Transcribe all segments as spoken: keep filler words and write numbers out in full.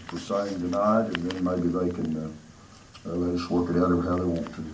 for saying tonight, and then maybe they can uh, uh, let us work it out how they want to.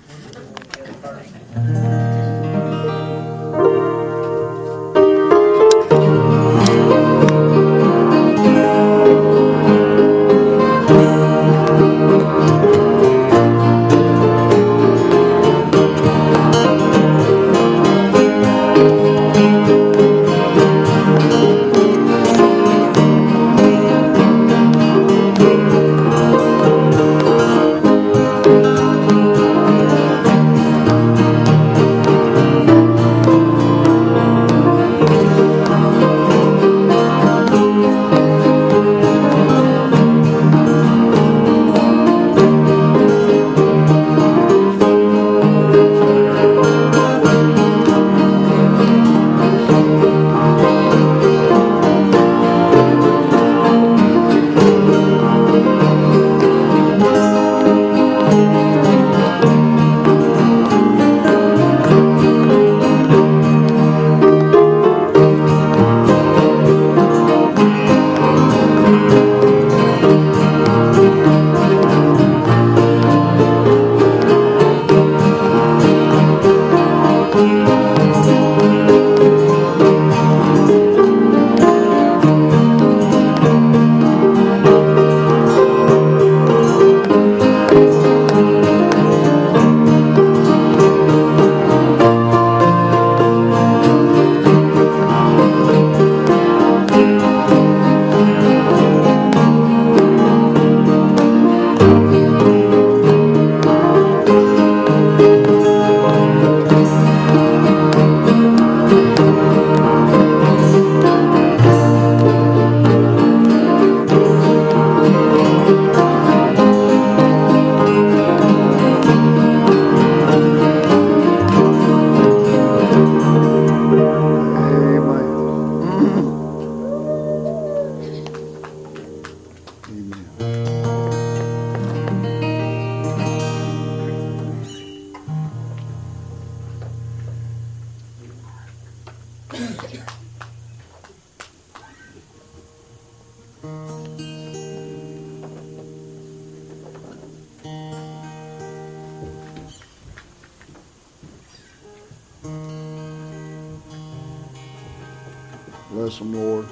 Bless them, Lord.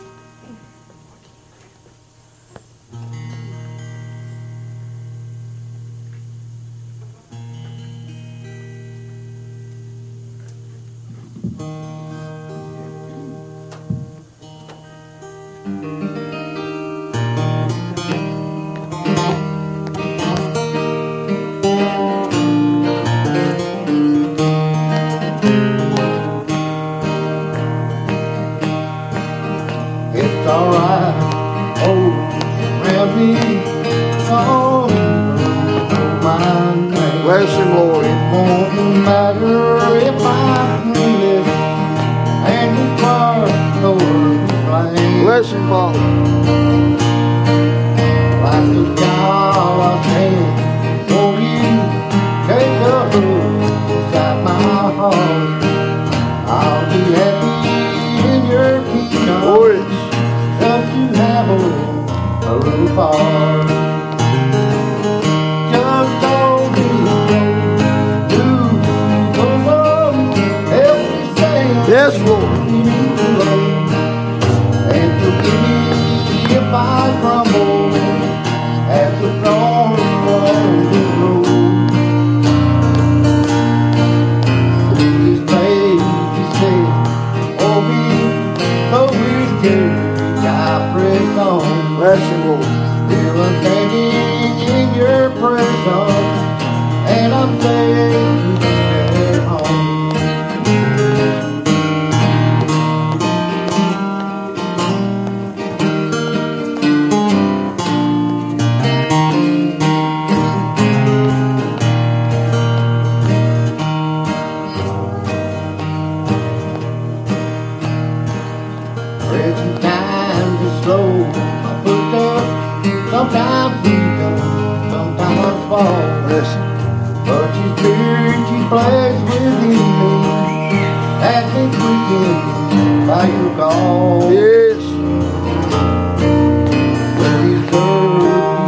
Yes. Well, he's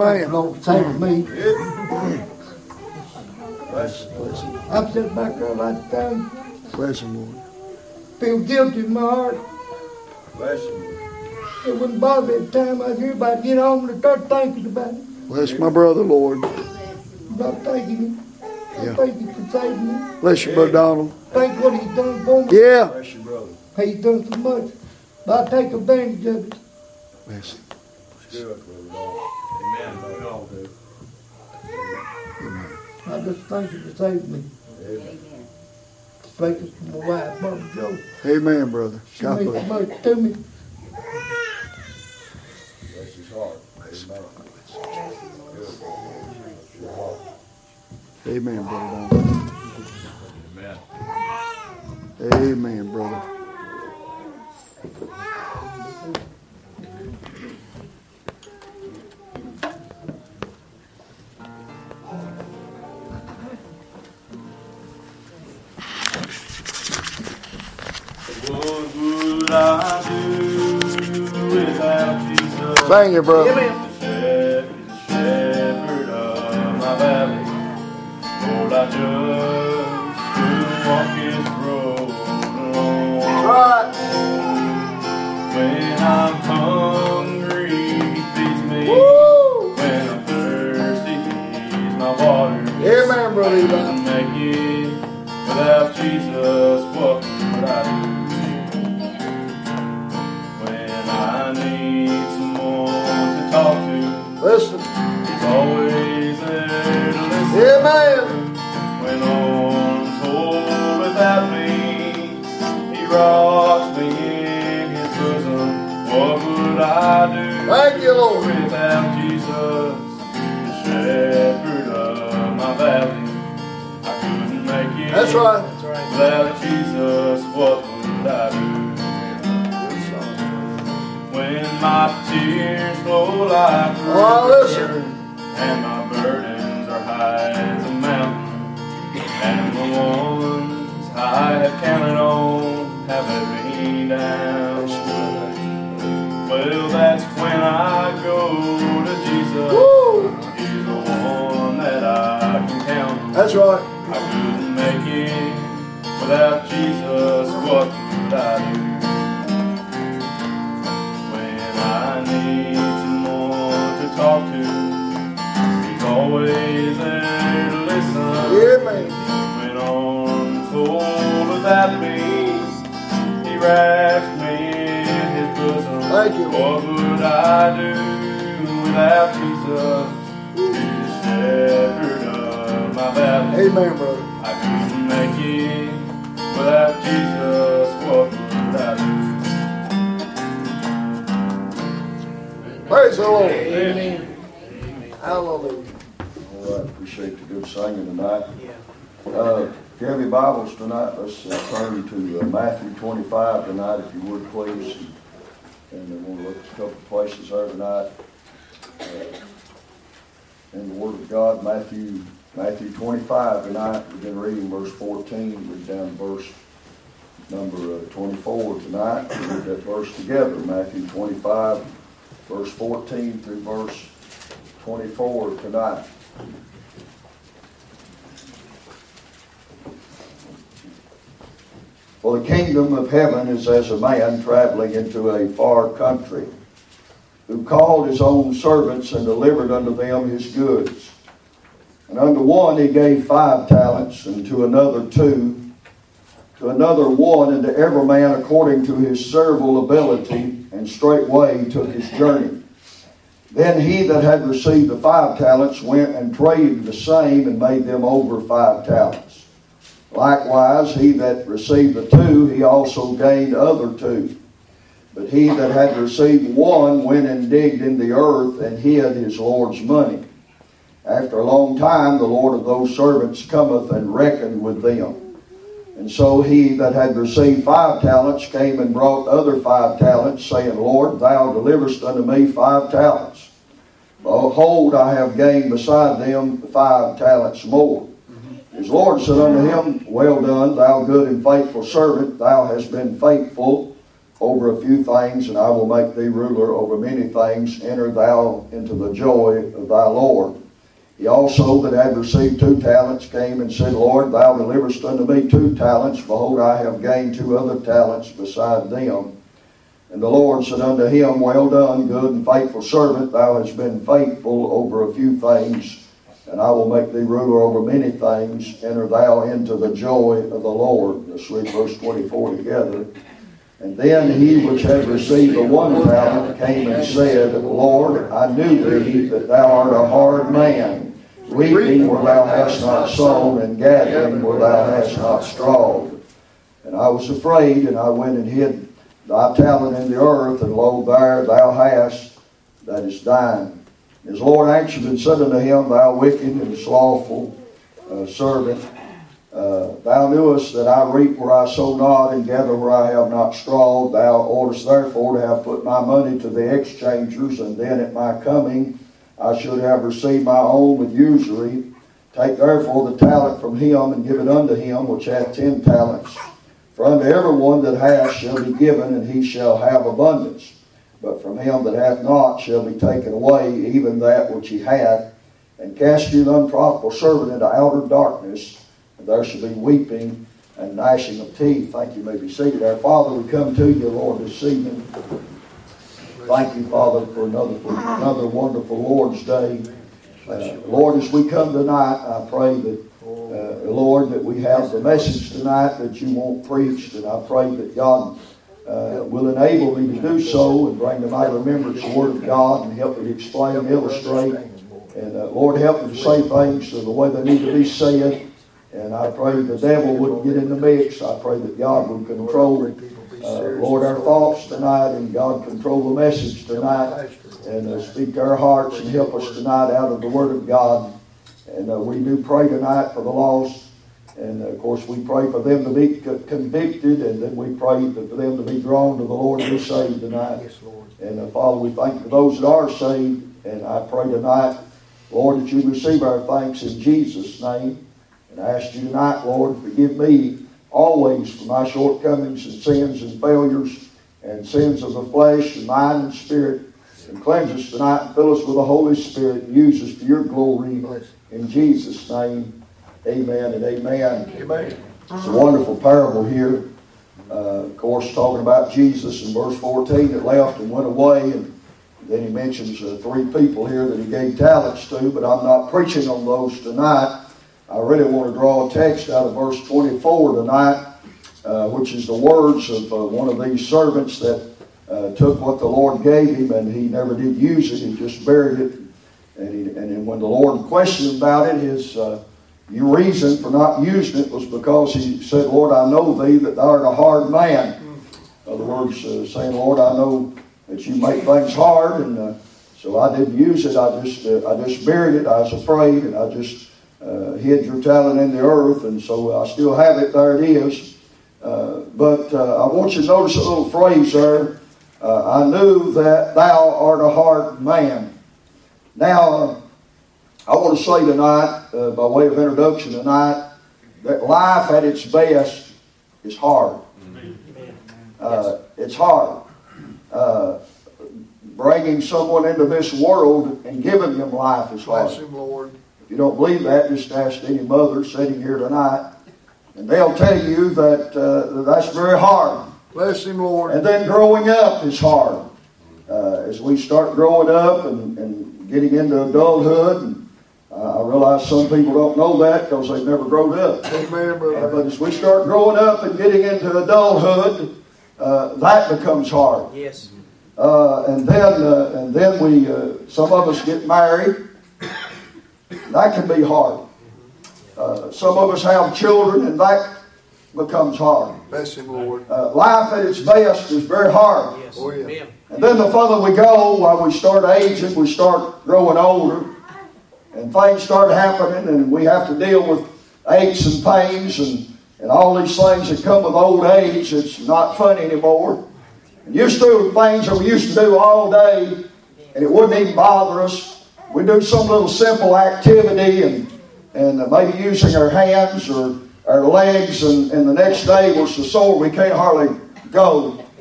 Amen. Lord, save me. Bless him, bless him. I'm sitting back there like that. Bless him, Lord. Feel guilty in my heart. Bless him. It wouldn't bother me at the time I was here, but I get home and start thinking about it. Bless my brother, Lord. Not thanking him. Yeah. I thank you for saving me. Bless you, Brother Donald. Thank what he's done for me. Yeah. Bless you, brother. He's done so much. But I take advantage of it. Bless him. Do it, brother. Amen. We all do. I just thank you for saving me. Amen. Thank you for my wife, Mother Joe. Amen, brother. She God means bless. so much to me. Bless his heart. Amen. Good. Your heart. Amen, Brother Donald. Amen. Amen, brother. What would I do without Jesus? Sing it, brother. The shepherd, the shepherd of my valley. Lord, I just couldn't walk his road alone. Right. When I'm hungry, he feeds me. Woo. When I'm thirsty, he's my water. Amen, brother. I Eli. couldn't make it without Jesus. What would I do? When I need someone to talk to, Listen. he's always there to listen. Amen. When arms hold without me, he rocks me in his bosom. What would I do Thank you, Lord. without Jesus, the shepherd of my valley? I couldn't make it. That's right. Without Jesus, what would I do? When my tears flow like a Oh, listen. river, and my burdens are high as a mountain, and the ones I have counted on have let me down. Well, that's when I go to Jesus. Woo. He's the one that I can count on. That's right. I couldn't make it without Jesus. What would I do? When I need someone to talk to, he's always there to listen. Amen. When arms hold without me, he wraps me in his bosom. Thank you. What would I do without Jesus? He's the shepherd of my valley. Amen, brother. I couldn't make it without Jesus. What would I do? Praise the Lord. Amen. Hallelujah. All right, appreciate the good singing tonight. Uh, if you have your Bibles tonight, let's uh, turn to uh, Matthew twenty-five tonight, if you would, please. And then we'll look at a couple of places there tonight. Uh, in the Word of God, Matthew Matthew twenty-five tonight. We've been reading verse fourteen. Read down verse number uh, twenty-four tonight. We'll read that verse together. Matthew twenty-five, verse fourteen through verse twenty-four tonight. For the kingdom of heaven is as a man traveling into a far country, who called his own servants and delivered unto them his goods. And unto one he gave five talents, and to another two, to another one, and to every man according to his several ability, and straightway he took his journey. Then he that had received the five talents went and traded the same, and made them over five talents. Likewise, he that received the two, he also gained other two. But he that had received one went and digged in the earth, and hid his Lord's money. After a long time, the Lord of those servants cometh and reckoned with them. And so he that had received five talents came and brought other five talents, saying, Lord, thou deliverest unto me five talents. Behold, I have gained beside them five talents more. His Lord said unto him, Well done, thou good and faithful servant. Thou hast been faithful over a few things, and I will make thee ruler over many things. Enter thou into the joy of thy Lord. He also that had received two talents came and said, Lord, thou deliverest unto me two talents. Behold, I have gained two other talents beside them. And the Lord said unto him, Well done, good and faithful servant. Thou hast been faithful over a few things, and I will make thee ruler over many things. Enter thou into the joy of the Lord. Let's read verse twenty-four together. And then he which had received the one talent came and said, Lord, I knew thee that thou art a hard man, reaping where thou hast not sown, and gathering where thou hast not strawed. And I was afraid, and I went and hid thy talent in the earth, and lo, there thou hast that is thine. His Lord answered and said unto him, Thou wicked and slothful uh, servant, uh, thou knewest that I reap where I sow not, and gather where I have not strawed. Thou oughtest therefore to have put my money to the exchangers, and then at my coming I should have received my own with usury. Take therefore the talent from him, and give it unto him which hath ten talents. For unto every one that hath shall be given, and he shall have abundance. But from him that hath not shall be taken away even that which he hath. And cast you the unprofitable servant into outer darkness, and there shall be weeping and gnashing of teeth. Thank you. You may be seated. Our Father, we come to you, Lord, this evening. Thank you, Father, for another for another wonderful Lord's Day. Uh, Lord, as we come tonight, I pray that, uh, Lord, that we have the message tonight that you want preached, and I pray that God uh, will enable me to do so and bring to my remembrance the Word of God and help me to explain and illustrate. And uh, Lord, help me to say things the way they need to be said. And I pray the devil wouldn't get in the mix. I pray that God would control, uh, Lord, our thoughts tonight, and God control the message tonight, and uh, speak to our hearts and help us tonight out of the Word of God. And uh, we do pray tonight for the lost. And uh, of course we pray for them to be convicted, and then we pray for them to be drawn to the Lord and be saved tonight. Yes, Lord. And uh, Father, we thank you for those that are saved. And I pray tonight, Lord, that you receive our thanks in Jesus' name. And I ask you tonight, Lord, to forgive me always for my shortcomings and sins and failures and sins of the flesh and mind and spirit. And cleanse us tonight and fill us with the Holy Spirit and use us for your glory. In Jesus' name, amen and amen. Amen. It's a wonderful parable here. Uh, of course, talking about Jesus in verse fourteen that left and went away. And then he mentions uh, three people here that he gave talents to, but I'm not preaching on those tonight. I really want to draw a text out of verse twenty-four tonight, uh, which is the words of uh, one of these servants that uh, took what the Lord gave him, and he never did use it. He just buried it. And, he, and then when the Lord questioned him about it, his uh, reason for not using it was because he said, Lord, I know thee that thou art a hard man. In other words, uh, saying, Lord, I know that you make things hard, and uh, so I didn't use it. I just uh, I just buried it. I was afraid, and I just uh, hid your talent in the earth, and so I still have it. There it is. Uh, but uh, I want you to notice a little phrase there. Uh, I knew that thou art a hard man. Now, uh, I want to say tonight, uh, by way of introduction tonight, that life at its best is hard. Uh, it's hard. Uh, bringing someone into this world and giving them life is hard. Bless him, Lord. If you don't believe that, just ask any mother sitting here tonight, and they'll tell you that uh, that's very hard. Bless him, Lord. And then growing up is hard. Uh, as we start growing up and, and getting into adulthood, and uh, I realize some people don't know that because they've never grown up. Amen, brother. Uh, but as we start growing up and getting into adulthood, uh, that becomes hard. Yes. Uh, and then, uh, and then we, uh, some of us get married. That can be hard. Uh, some of us have children, and that becomes hard. Bless him, Lord. Uh, life at its best is very hard. Yes. Oh, yeah. And then the further we go, while we start aging, we start growing older, and things start happening, and we have to deal with aches and pains and, and all these things that come with old age. It's not fun anymore. And used to things that we used to do all day, and it wouldn't even bother us. We do some little simple activity, and and maybe using our hands or our legs, and, and the next day we're so sore we can't hardly go.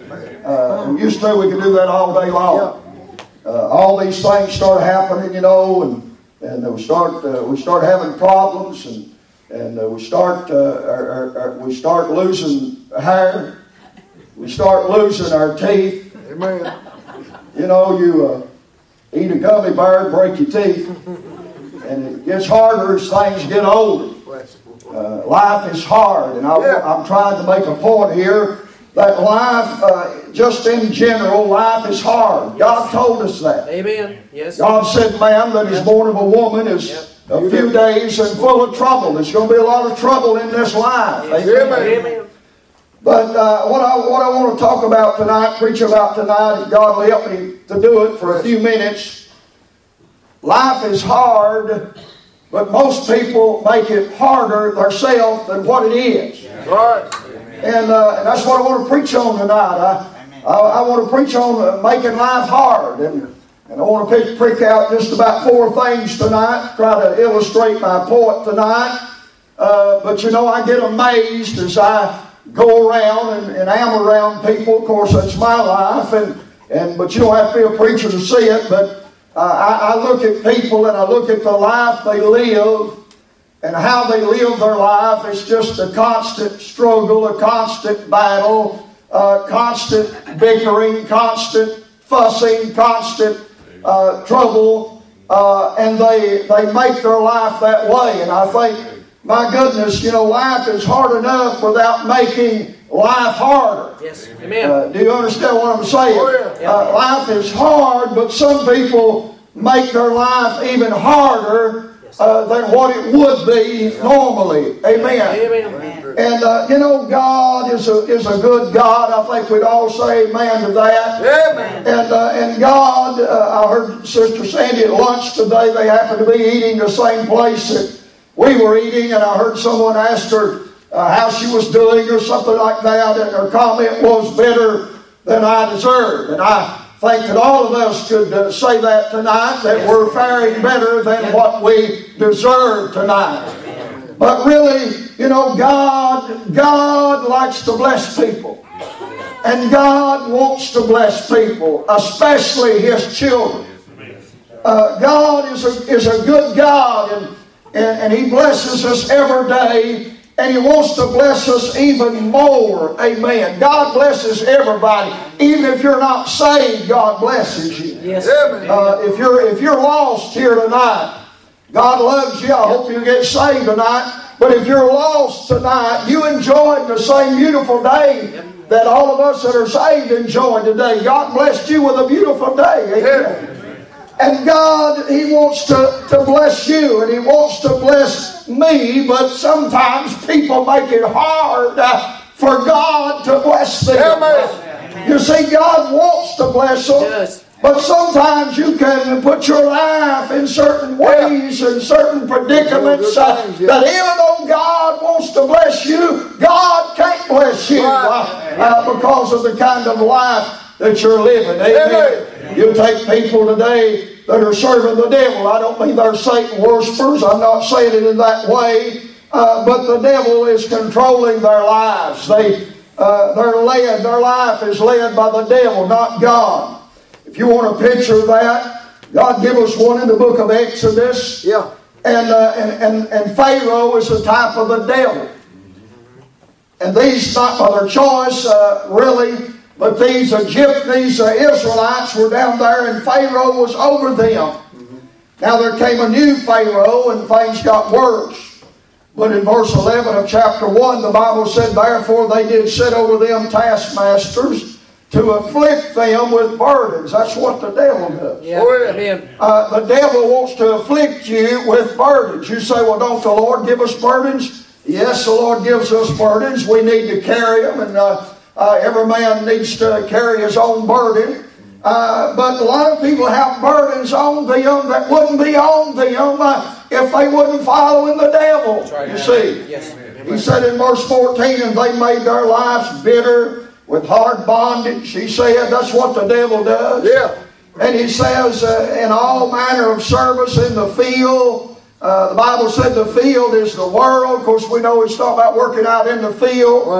Uh, we used to, we could do that all day long. Uh, all these things start happening, you know, and and we start uh, we start having problems, and and uh, we start uh, our, our, our, we start losing hair, we start losing our teeth. Amen. You know, you uh, eat a gummy bear and break your teeth, and it gets harder as things get older. Uh, life is hard, and I, I'm trying to make a point here that life, uh, just in general, life is hard. God told us that. Amen. Yes. God said, man that is born of a woman is Yep. a few days and full of trouble. There's going to be a lot of trouble in this life. Yes. Amen. Amen. But uh, what, I, what I want to talk about tonight, preach about tonight, if God will help me to do it for a few minutes. Life is hard, but most people make it harder themselves than what it is. Right. And, uh, and that's what I want to preach on tonight. I, I, I want to preach on uh, making life hard. And, and I want to pick, pick out just about four things tonight, try to illustrate my point tonight. Uh, but you know, I get amazed as I go around and, and am around people. Of course, that's my life. And, and But you don't have to be a preacher to see it. But uh, I, I look at people and I look at the life they live. And how they live their life is just a constant struggle, a constant battle, uh, constant bickering, constant fussing, constant uh, trouble. Uh, and they, they make their life that way. And I think, my goodness, you know, life is hard enough without making life harder. Yes. Amen. Uh, do you understand what I'm saying? Oh, yeah. uh, life is hard, but some people make their life even harder Uh, than what it would be normally. Amen. Amen. And uh, you know, God is a is a good God. I think we'd all say amen to that. Amen. And uh, and God, uh, I heard Sister Sandy at lunch today. They happened to be eating the same place that we were eating, and I heard someone ask her uh, how she was doing or something like that, and her comment was better than I deserved. And I think that all of us could uh, say that tonight, that yes. we're faring better than yes. what we deserve tonight. Amen. But really, you know, God, God likes to bless people. And God wants to bless people, especially His children. Uh, God is a, is a good God, and, and, and He blesses us every day. And He wants to bless us even more. Amen. God blesses everybody. Even if you're not saved, God blesses you. Yes. Uh, if you're if you're lost here tonight, God loves you. I hope you get saved tonight. But if you're lost tonight, you enjoyed the same beautiful day that all of us that are saved enjoyed today. God blessed you with a beautiful day. Amen. And God, He wants to, to bless you, and He wants to bless me, but sometimes people make it hard uh, for God to bless them. Amen. You see, God wants to bless them, yes. but sometimes you can put your life in certain ways and certain predicaments uh, that even though God wants to bless you, God can't bless you uh, uh, because of the kind of life that you're living. Amen. You take people today that are serving the devil. I don't mean they're Satan worshipers. I'm not saying it in that way. Uh, but the devil is controlling their lives. They, uh, they're led, their life is led by the devil, not God. If you want a picture of that, God give us one in the book of Exodus. Yeah. And, uh, and, and, and Pharaoh is a type of the devil. And these, not by their choice, uh, really, but these Egypt, these uh, Israelites were down there, and Pharaoh was over them. Mm-hmm. Now there came a new Pharaoh, and things got worse. But in verse eleven of chapter one, the Bible said, therefore they did set over them taskmasters to afflict them with burdens. That's what the devil does. Yeah. Amen. Uh, the devil wants to afflict you with burdens. You say, well, don't the Lord give us burdens? Yes, the Lord gives us burdens. We need to carry them, and uh, Uh, every man needs to carry his own burden. Uh, but a lot of people have burdens on them that wouldn't be on them uh, if they wouldn't follow in the devil. Right. You see. Yes. He said in verse fourteen, and they made their lives bitter with hard bondage. He said that's what the devil does. Yeah. And he says uh, in all manner of service in the field. Uh, the Bible said the field is the world. Of course, we know he's talking about working out in the field. Right.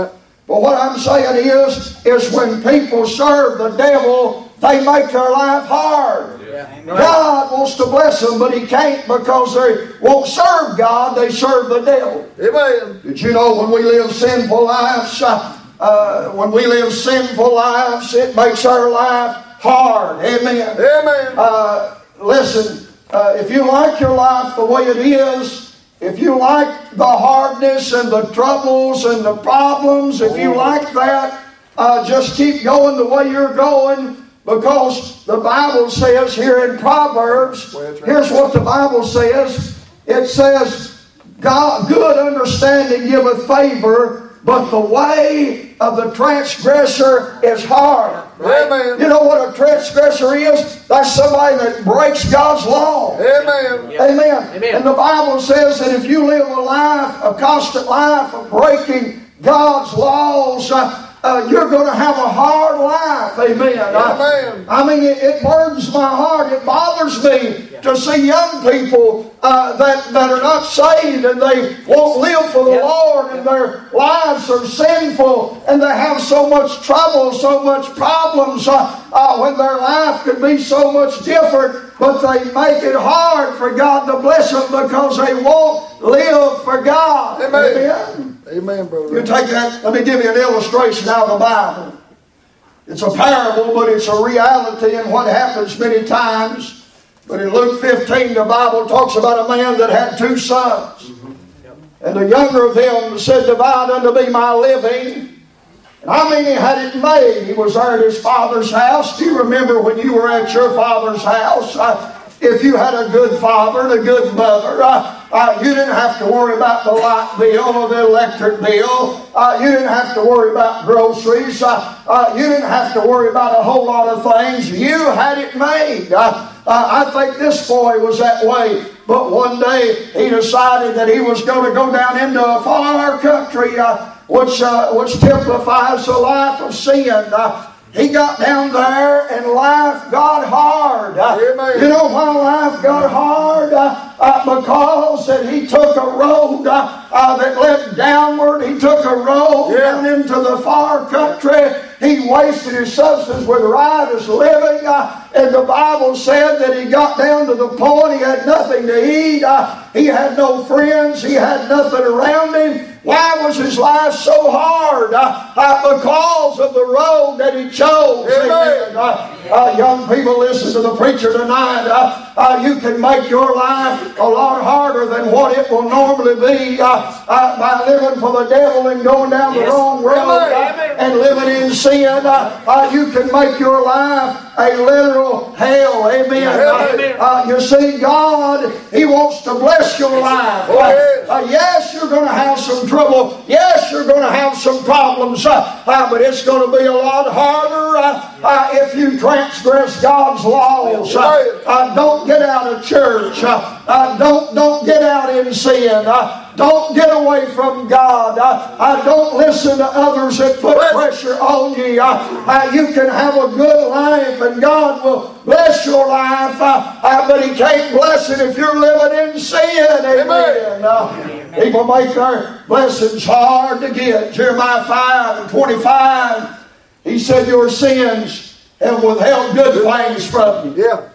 But what I'm saying is, is when people serve the devil, they make their life hard. Yeah. God wants to bless them, but He can't because they won't serve God, they serve the devil. Amen. Did you know when we live sinful lives, uh, uh, when we live sinful lives, it makes our life hard. Amen. Amen. Uh, listen, uh, if you like your life the way it is, if you like the hardness and the troubles and the problems, if you like that, uh, just keep going the way you're going, because the Bible says here in Proverbs, here's what the Bible says. It says, God, good understanding giveth favor, but the way of the transgressor is hard. Amen. You know what a transgressor is? That's somebody that breaks God's law. Amen. Yeah. Amen. Amen. And the Bible says that if you live a life, a constant life of breaking God's laws, uh, uh, you're going to have a hard life. Amen. Amen. I, I mean, it, it burdens my heart. It bothers me Yeah. to see young people uh, that, that are not saved and they won't live for the Yeah. Lord, and their lives are sinful and they have so much trouble, so much problems uh, uh, when their life could be so much different, but they make it hard for God to bless them because they won't live for God. Amen. Amen. Amen, brother. You take that, let me give you an illustration out of the Bible. It's a parable, but it's a reality in what happens many times. But in Luke fifteen, the Bible talks about a man that had two sons. And the younger of them said, divide unto me my living. And I mean, he had it made. He was there at his father's house. Do you remember when you were at your father's house? Uh, if you had a good father and a good mother, uh, uh, you didn't have to worry about the light bill or the electric bill. Uh, you didn't have to worry about groceries. Uh, uh, you didn't have to worry about a whole lot of things. You had it made. Uh, uh, I think this boy was that way. But one day he decided that he was going to go down into a far country, uh, which uh, which typifies the life of sin. Uh, He got down there and life got hard. Uh, Amen. you know why life got hard? Uh, uh, because that he took a road uh, uh, that led downward. He took a road Yeah. down into the far country. He wasted his substance with riotous living. Uh, and the Bible said that he got down to the point he had nothing to eat. Uh, he had no friends. He had nothing around him. Why was his life so hard? Uh, uh, because of the road that he chose. Amen. Uh, uh, young people, listen to the preacher tonight. Uh, uh, you can make your life a lot harder than what it will normally be uh, uh, by living for the devil and going down the Yes. wrong road uh, Amen. and living in sin. Uh, uh, you can make your life a literal hell. Amen. Amen. Uh, uh, you see, God, He wants to bless your life. Uh, uh, yes, you're going to have some trouble. Yes, you're going to have some problems. Uh, uh, but it's going to be a lot harder uh, uh, if you transgress God's laws. Uh, uh, don't get out of church. Uh, uh, don't, don't get out in sin. Uh, Don't get away from God. Uh, uh, don't listen to others that put pressure on you. Uh, uh, you can have a good life and God will bless your life, uh, uh, but He can't bless it if you're living in sin. Amen. Uh, people make their blessings hard to get. Jeremiah five and twenty-five, he said, your sins have withheld good things from you. Yeah.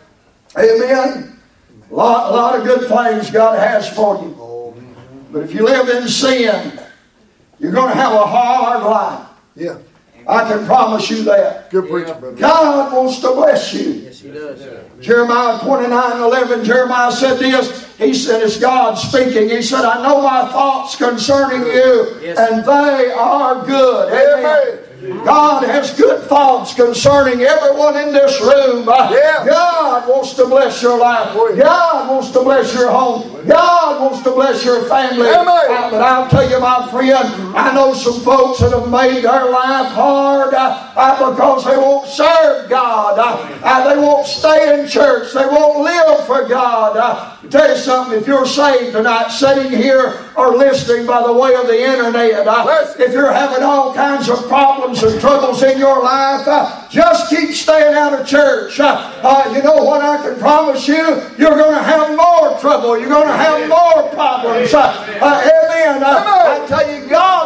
Amen. A lot, a lot of good things God has for you. But if you live in sin, you're going to have a hard life. Yeah. I can promise you that. Good preaching, brother. God wants to bless you. Yes, He does. Jeremiah twenty-nine eleven, Jeremiah said this. He said, it's God speaking. He said, I know my thoughts concerning you, Yes. and they are good. Amen. God has good thoughts concerning everyone in this room. Uh, Yeah. God wants to bless your life. God wants to bless your home. God wants to bless your family. Amen. Uh, but I'll tell you, my friend, I know some folks that have made their life hard uh, uh, because they won't serve God. Uh, uh, they won't stay in church. They won't live for God. Uh, I'll tell you something, if you're saved tonight, sitting here or listening by the way of the internet, uh, if you're having all kinds of problems and troubles in your life, uh, just keep staying out of church. Uh, uh, you know what I can promise you? You're going to have more trouble. You're going to have more problems. Uh, uh, amen. Uh, I tell you, God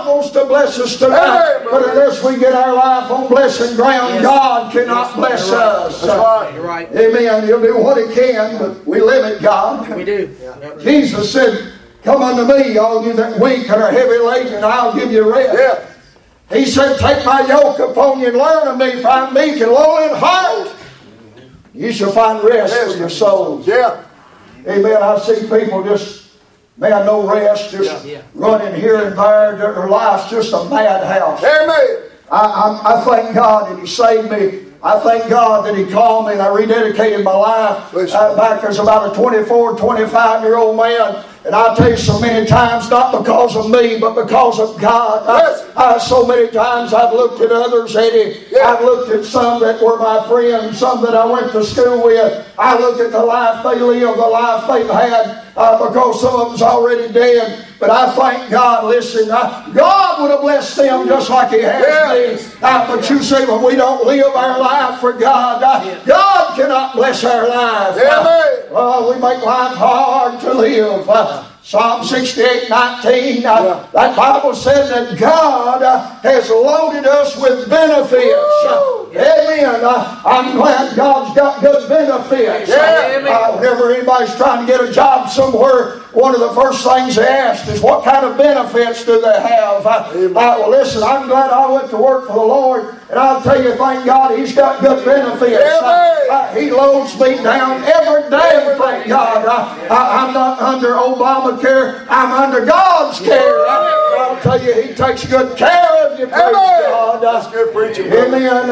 God wants to bless us tonight. Amen, But unless we get our life on blessing ground, Yes. God cannot bless You're right. us. That's right. You're right. Amen. He'll do what He can, but we limit God. We do. Yep. Jesus said, "Come unto me, all you that weak and are heavy laden, and I'll give you rest." Yeah. He said, "Take my yoke upon you and learn of me, for I'm meek and lowly in heart. You shall find rest for your souls." Yeah. Amen. I see people just, man, no rest, just Yeah. running here and there. Their life's just a madhouse. Amen. I, I, I thank God that He saved me. I thank God that He called me and I rededicated my life uh, back as about a twenty-four, twenty-five year old man. And I'll tell you so many times, not because of me, but because of God. Yes. I, I, so many times I've looked at others, Eddie. Yeah. I've looked at some that were my friends, some that I went to school with. I look at the life they live, the life they've had, uh, because some of them's already dead. But I thank God, listen, I, God would have blessed them just like He has Yeah. me. Uh, but you see, when we don't live our life for God, uh, God cannot bless our life. Amen. Uh, we make life hard to live. Uh, Psalm sixty-eight, nineteen, uh, Yeah. that Bible said that God uh, has loaded us with benefits. Uh, amen. Uh, I'm glad God's got good benefits. Yeah. Uh, uh, whenever anybody's trying to get a job somewhere, one of the first things they ask is, what kind of benefits do they have? Uh, uh, well, listen, I'm glad I went to work for the Lord, and I'll tell you, thank God, He's got good benefits. Uh, uh, he loads me down every day, thank God. Uh, I, I'm not under Obamacare, I'm under God's care. Uh, I'll tell you, He takes good care of you, praise God. Uh, That's good preaching, brother. amen.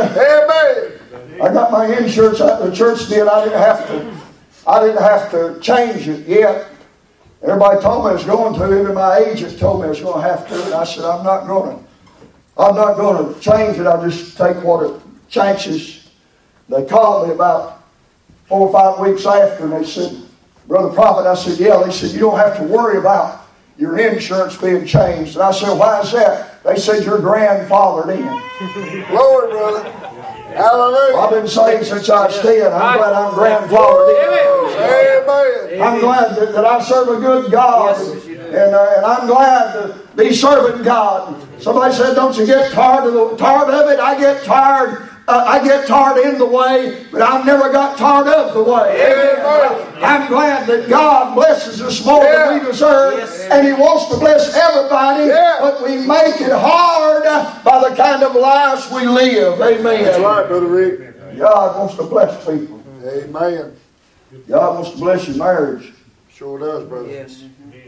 Amen. I got my insurance at the church did. I didn't have to. I didn't have to change it yet. Everybody told me I was going to. Even my agent told me I was going to have to. And I said, I'm not going to. I'm not going to change it. I'll just take what it changes. They called me about four or five weeks after, and they said, Brother Prophet, I said, yeah. They said, you don't have to worry about your insurance being changed. And I said, why is that? They said, you're grandfathered in. Glory, brother. Hallelujah. I've been saved since I was ten. I'm glad I'm grandfathered in. Amen. I'm glad that, that I serve a good God. And, uh, and I'm glad to be serving God. Somebody said, don't you get tired of, the, tired of it? I get tired. Uh, I get tired in the way, but I've never got tired of the way. Amen. I'm glad that God blesses us more Yeah. than we deserve. Yes. And He wants to bless everybody. Yeah. But we make it hard by the kind of lives we live. Amen. That's right, Brother Rick. God wants to bless people. Amen. God wants to bless your marriage. Sure does, brother. Yes.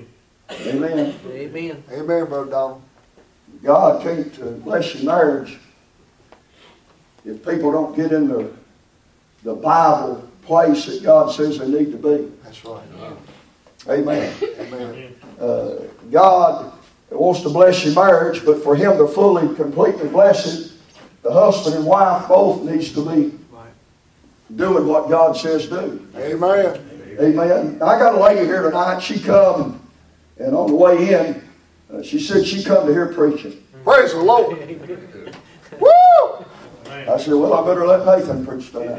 Amen. Amen. Amen, Brother Donald. God can't uh, bless your marriage if people don't get in the, the Bible place that God says they need to be. That's right. Amen. Amen. Uh, God wants to bless your marriage, but for Him to fully, completely bless it, the husband and wife both needs to be doing what God says do. Amen. Amen. I got a lady here tonight. She come, and on the way in, uh, she said she come to hear preaching. Praise the Lord. Woo! I said, well, I better let Nathan preach tonight.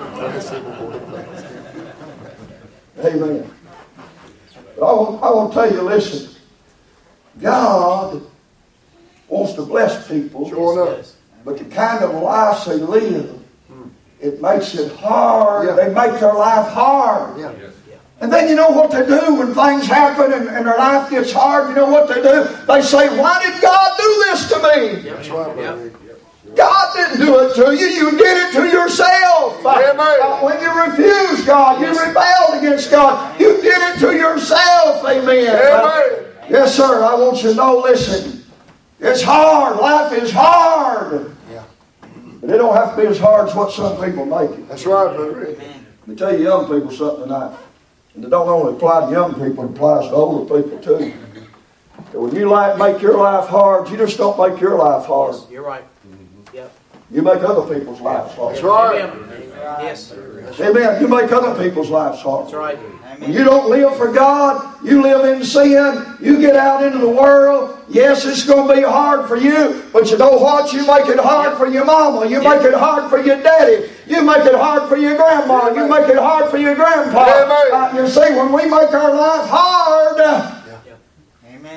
Amen. But I want, I want to tell you, listen, God wants to bless people, Sure enough. but the kind of life they live, it makes it hard. Yeah. They make their life hard. Yeah. And then you know what they do when things happen and, and their life gets hard? You know what they do? They say, why did God do this to me? That's right, Brother Rick. God didn't do it to you. You did it to yourself. Amen. Uh, when you refused God, you rebelled against God. You did it to yourself. Amen. Amen. Yes, sir. I want you to know, listen, it's hard. Life is hard. Yeah. But it don't have to be as hard as what some people make it. That's right, Brother Rick. Let me tell you young people something tonight. And it don't only apply to young people, it applies to older people too. That when you like make your life hard, you just don't make your life hard. You're right. Yep. You make other people's lives hard. That's right. Amen. Yes. Amen. You make other people's lives hard. That's right. When you don't live for God, you live in sin, you get out into the world, yes, it's going to be hard for you, but you know what? You make it hard for your mama, you make it hard for your daddy, you make it hard for your grandma, you make it hard for your grandpa. Uh, you see, when we make our life hard, uh, Amen.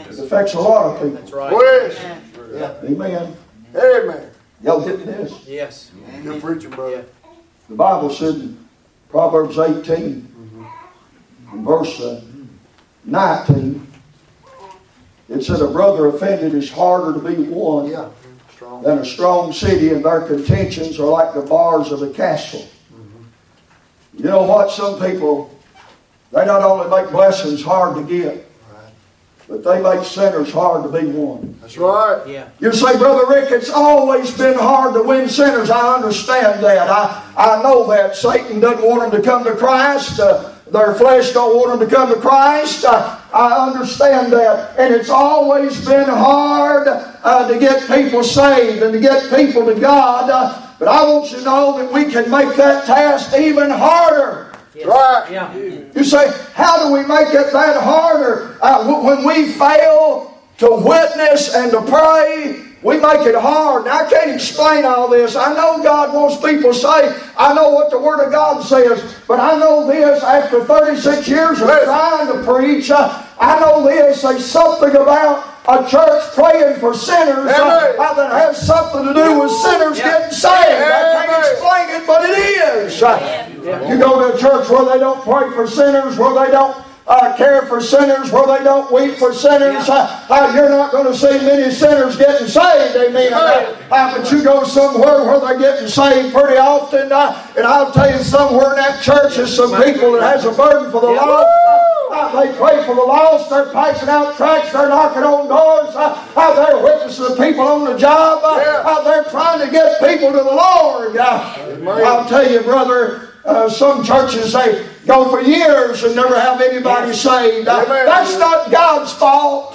It affects a lot of people. That's right. Yes. Yeah. Amen. Amen. Y'all getting this? Yes. Good preaching, brother. The Bible said in Proverbs eighteen, in verse uh, nineteen, it said, a brother offended is harder to be won Yeah. Strong. than a strong city, and their contentions are like the bars of a castle. You know what? Some people, they not only make blessings hard to get, but they make sinners hard to be won. That's right. Yeah. You say, Brother Rick, it's always been hard to win sinners. I understand that. I, I know that. Satan doesn't want them to come to Christ. Uh, their flesh don't want them to come to Christ. Uh, I understand that. And it's always been hard uh, to get people saved and to get people to God. Uh, but I want you to know that we can make that task even harder. Yes. Right. Yeah. You say, how do we make it that harder? Uh, when we fail to witness and to pray, we make it hard. Now, I can't explain all this. I know God wants people saved. I know what the Word of God says. But I know this, after thirty-six years of trying to preach, uh, I know this. There's something about a church praying for sinners uh, uh, that has something to do with sinners Yeah. getting saved. I can't explain it, but it is. Uh, you go to a church where they don't pray for sinners, where they don't uh, care for sinners, where they don't weep for sinners, uh, uh, you're not going to see many sinners getting saved. Amen. Uh, uh, but you go somewhere where they're getting saved pretty often, uh, and I'll tell you, somewhere in that church is some people that has a burden for the lost. Uh, they pray for the lost. They're passing out tracts. They're knocking on doors. Uh, uh, they're witnessing the people on the job. Uh, uh, they're trying to get people to the Lord. Uh, I'll tell you, brother, uh, some churches, they go for years and never have anybody saved. Uh, that's not God's fault.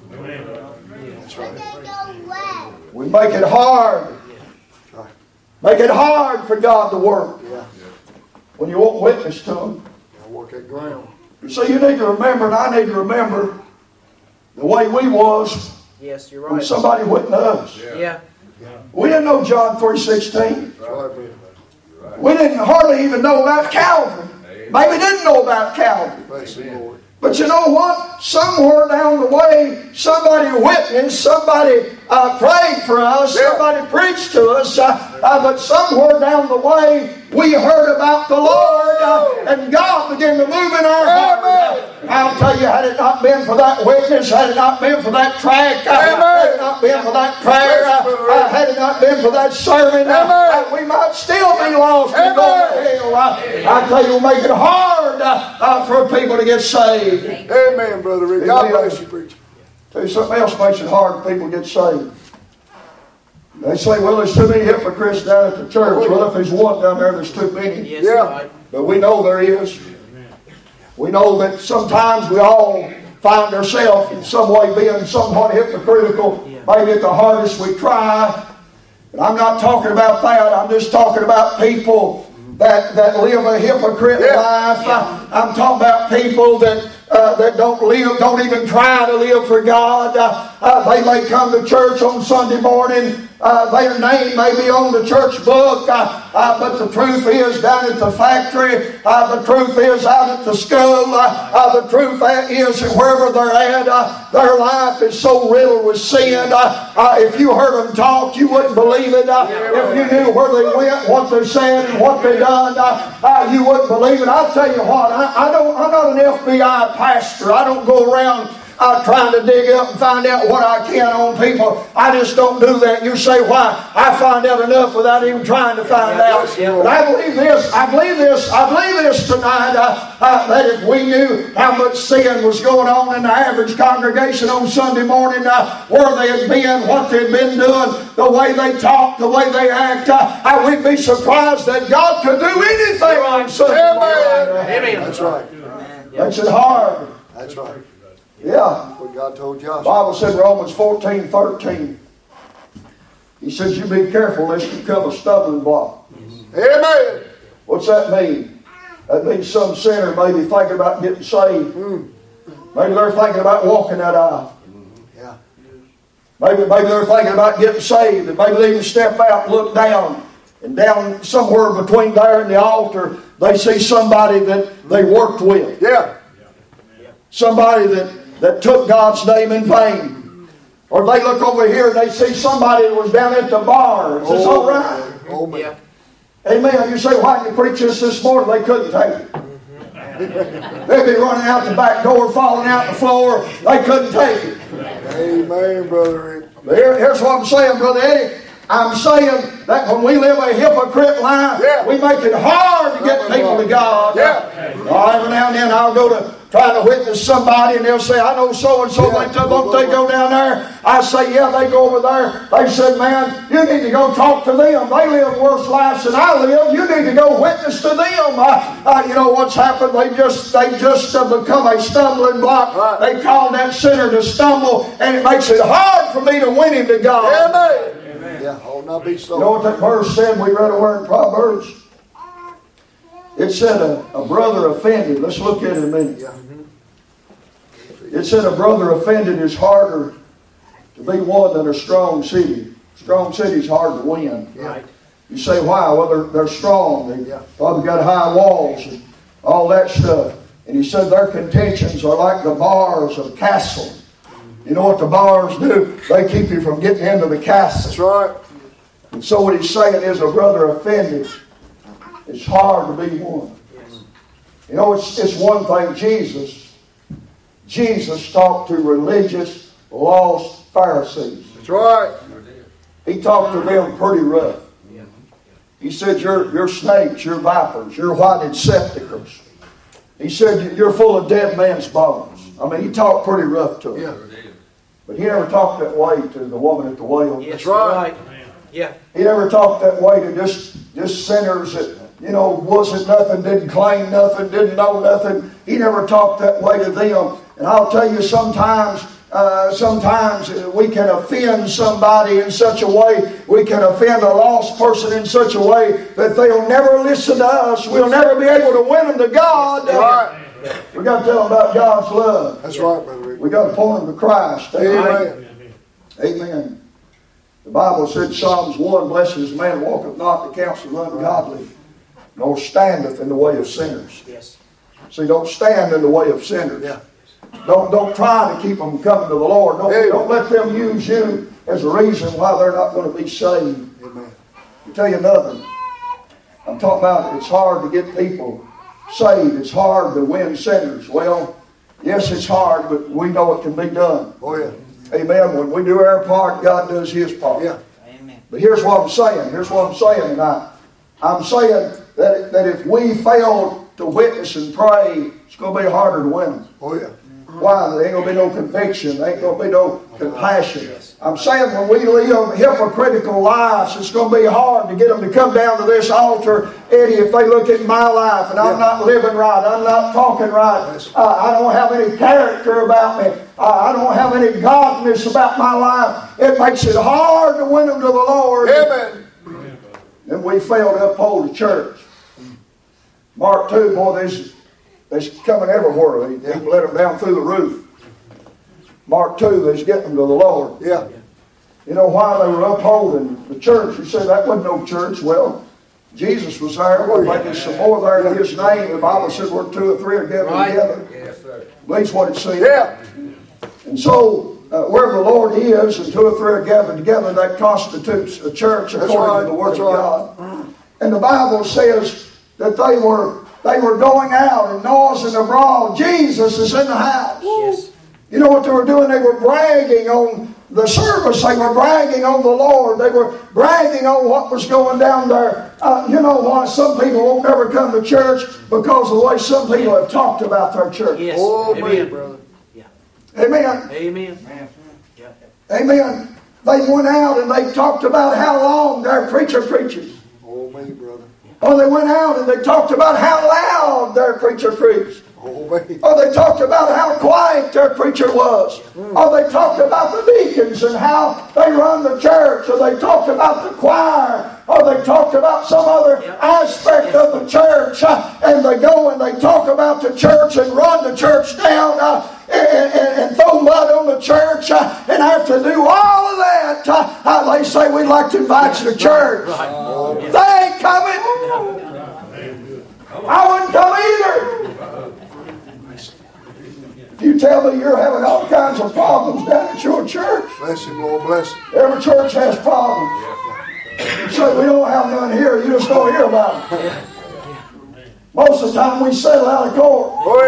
We make it hard. Make it hard for God to work. When you won't witness to Him. Work that ground. So you need to remember, and I need to remember the way we was Yes, you're when right. somebody went to us. Yeah. We didn't know John three sixteen. That's right, brother. We didn't hardly even know about Calvary. Maybe didn't know about Calvary. Praise the Lord. But you know what? Somewhere down the way, somebody witnessed, somebody uh, prayed for us, somebody preached to us, uh, uh, but somewhere down the way, we heard about the Lord, uh, and God began to move in our heart. I'll tell you, had it not been for that witness, had it not been for that tract, uh, had it not been for that prayer, uh, uh, had it not been for that sermon, uh, uh, we might still be lost and go to hell. Uh, I tell you, we'll make it hard uh, uh, for people to get saved. Amen, Brother Rick. God Amen. bless you, preacher. Tell you something else makes it hard for people to get saved. They say, well, there's too many hypocrites down at the church. Well, if there's one down there, there's too many. Yes, Yeah. you're right. But we know there is. We know that sometimes we all find ourselves in some way being somewhat hypocritical. Maybe at the hardest we try. And I'm not talking about that. I'm just talking about people that, that live a hypocrite Yeah. life. I, I'm talking about people that uh, that don't live, don't even try to live for God. Uh, uh, they may come to church on Sunday morning. Uh, their name may be on the church book, uh, uh, but the truth is down at the factory, uh, the truth is out at the school, uh, uh, the truth is that wherever they're at, uh, their life is so riddled with sin. Uh, uh, if you heard them talk, you wouldn't believe it. Uh, if you knew where they went, what they said, and what they done, uh, uh, you wouldn't believe it. I'll tell you what, I, I don't, I'm not an F B I pastor. I don't go around Uh, trying to dig up and find out what I can on people. I just don't do that. You say why? I find out enough without even trying to find out. But I believe this. I believe this. I believe this tonight. Uh, uh, that if we knew how much sin was going on in the average congregation on Sunday morning, uh, where they had been, what they had been doing, the way they talk, the way they act, uh, uh, we'd be surprised that God could do anything on Sunday morning. Amen. That's right. Makes it hard. That's right. Yeah. What God told The Joshua. Bible said in Romans fourteen thirteen. He says, you be careful lest you become a stumbling block. Amen. What's that mean? That means some sinner may be thinking about getting saved. Mm. Maybe they're thinking about walking that aisle. Yeah. Maybe, maybe they're thinking about getting saved. And maybe they even step out and look down. And down somewhere between there and the altar, they see somebody that they worked with. Yeah. Somebody that that took God's name in vain. Or they look over here and they see somebody that was down at the bar. Is this all right? Oh, man. Yeah. Amen. You say, why did you preach this this morning? They couldn't take it. They'd be running out the back door, falling out the floor. They couldn't take it. Amen, Brother Rick. Here, here's what I'm saying, Brother Eddie. I'm saying that when we live a hypocrite life, Yeah. we make it hard to get people to God. Yeah. Oh, every now and then I'll go to try to witness somebody and they'll say, I know so-and-so, Yeah. they don't they go down there? I say, yeah, they go over there. They said, man, you need to go talk to them. They live worse lives than I live. You need to go witness to them. Uh, uh, you know what's happened? They just they just uh, become a stumbling block. Right. They call that sinner to stumble, and it makes it hard for me to win him to God. Amen. Yeah, oh, not be so. You know what that verse said we read over in Proverbs? It said a, a brother offended. Let's look at it a minute. Yeah. It said a brother offended is harder to be won than a strong city. Strong city is hard to win. Yeah. You say, why? Well, they're, they're strong. They Yeah. probably got high walls and all that stuff. And he said their contentions are like the bars of a castle. You know what the bars do? They keep you from getting into the castle. That's right. And so what he's saying is a brother offended, it's hard to be won. You know, it's, it's one thing Jesus, Jesus talked to religious, lost Pharisees. That's right. He talked to them pretty rough. He said, you're, you're snakes, you're vipers, you're whited sepulchres. He said, you're full of dead man's bones. I mean, he talked pretty rough to them. Yeah. But he never talked that way to the woman at the well. Yes, That's right. right. Yeah. He never talked that way to just, just sinners that, you know, wasn't nothing, didn't claim nothing, didn't know nothing. He never talked that way to them. And I'll tell you, sometimes, uh, sometimes we can offend somebody in such a way, we can offend a lost person in such a way that they'll never listen to us. We'll never be able to win them to God. Right. We got to tell them about God's love. That's right, Brother Rick. We got to point them to Christ. Amen. Amen. The Bible said, Psalms one, blessed is the man that walketh not the counsel of ungodly, nor standeth in the way of sinners. Yes. See, don't stand in the way of sinners. Yeah. Don't, don't try to keep them coming to the Lord. Don't, Amen. don't let them use you as a reason why they're not going to be saved. Amen. I'll tell you another. I'm talking about it's hard to get people saved. It's hard to win sinners. Well, yes, it's hard, but we know it can be done. Oh, yeah. Amen. When we do our part, God does His part. Yeah. Amen. But here's what I'm saying. Here's what I'm saying tonight. I'm saying that, that if we fail to witness and pray, it's going to be harder to win them. Oh, yeah. Why? There ain't going to be no conviction. There ain't going to be no compassion. I'm saying when we live hypocritical lives, it's going to be hard to get them to come down to this altar. Eddie, if they look at my life and I'm Yeah. not living right, I'm not talking right, uh, I don't have any character about me, uh, I don't have any godliness about my life, it makes it hard to win them to the Lord. Amen. And we fail to uphold the church. Mark two, boy, there's, there's coming everywhere. They, they let them down through the roof. Mark two, they's getting them to the Lord. Yeah. You know why they were upholding the church? You say that wasn't no church. Well, Jesus was there. We're making some more there in His name. The Bible said we're two or three are gathered Right. together. Yes, sir. That's what it says. Yeah. And so, uh, where the Lord is and two or three are gathered together, that constitutes a church according right. to the Word That's of right. God. And the Bible says that they were they were going out and noising abroad. Jesus is in the house. Yes. You know what they were doing? They were bragging on the service. They were bragging on the Lord. They were bragging on what was going down there. Uh, you know why some people won't ever come to church? Because of the way some people have talked about their church. Yes. Oh, Amen. man, brother. Amen. Amen. Yeah. Amen. They went out and they talked about how long their preacher preaches. Oh, man, brother. Or they went out and they talked about how loud their preacher preached. Oh, man. Or they talked about how quiet their preacher was. Or they talked about the deacons and how they run the church. Or they talked about the choir. Or they talked about some other aspect of the church. Uh, and they go and they talk about the church and run the church down uh, and, and, and throw mud on the church. Uh, and after do all of that, uh, uh, they say, we'd like to invite you to church. They ain't coming. I wouldn't come either. You tell me you're having all kinds of problems down at your church. Bless him, Lord, bless him. Every church has problems. You say we don't have none here, you just don't hear about them. Most of the time we settle out of court. Oh,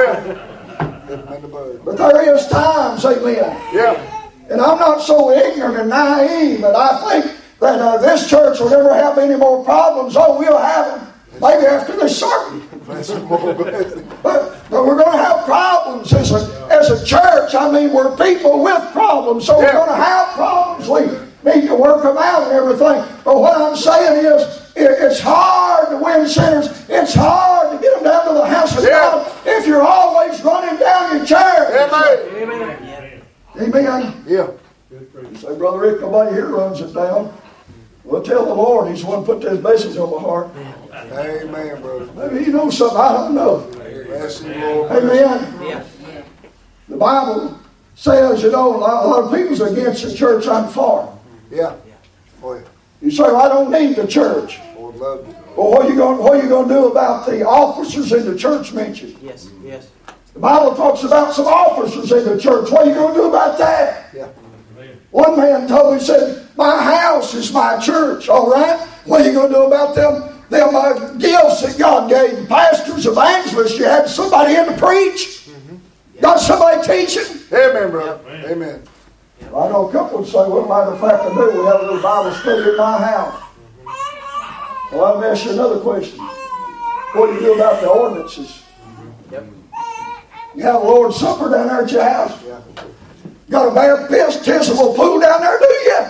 yeah. But there is times, amen. Yeah. And I'm not so ignorant and naive, but I think that uh, this church will never have any more problems. Oh, we'll have them. Maybe after this sermon. Bless him, Lord, bless him. But, but we're going to have problems as a, as a church. I mean, we're people with problems, so we're going to have problems. We need to work them out and everything. But what I'm saying is, it, it's hard to win sinners. It's hard to get them down to the house of Yeah. God if you're always running down your chair. Amen. Amen. Yeah. You say, Brother Rick, nobody here runs it down. Well, tell the Lord. He's the one who put this message on my heart. Amen, brother. Maybe he knows something I don't know. Bless him, Lord. Amen. Yeah. The Bible says, you know, a lot, a lot of people's against the church I'm for. Yeah. Oh, yeah. You say, well, I don't need the church. Lord, love you. Well, what are you going, what are you going to do about the officers in the church mentioned? Yes. Yes. The Bible talks about some officers in the church. What are you going to do about that? Yeah. One man told me, he said, my house is my church, all right? What are you going to do about them, them uh, gifts that God gave? Pastors, evangelists, you had somebody in to preach. Mm-hmm. Got somebody teaching. Amen, brother. Amen. Well, I know a couple would say, well, matter of fact, I do. We have a little Bible study at my house. Well, I'm going to ask you another question. What do you do about the ordinances? Yep. You have a Lord's Supper down there at your house. Yeah. Got a baptismal pool down there, do you?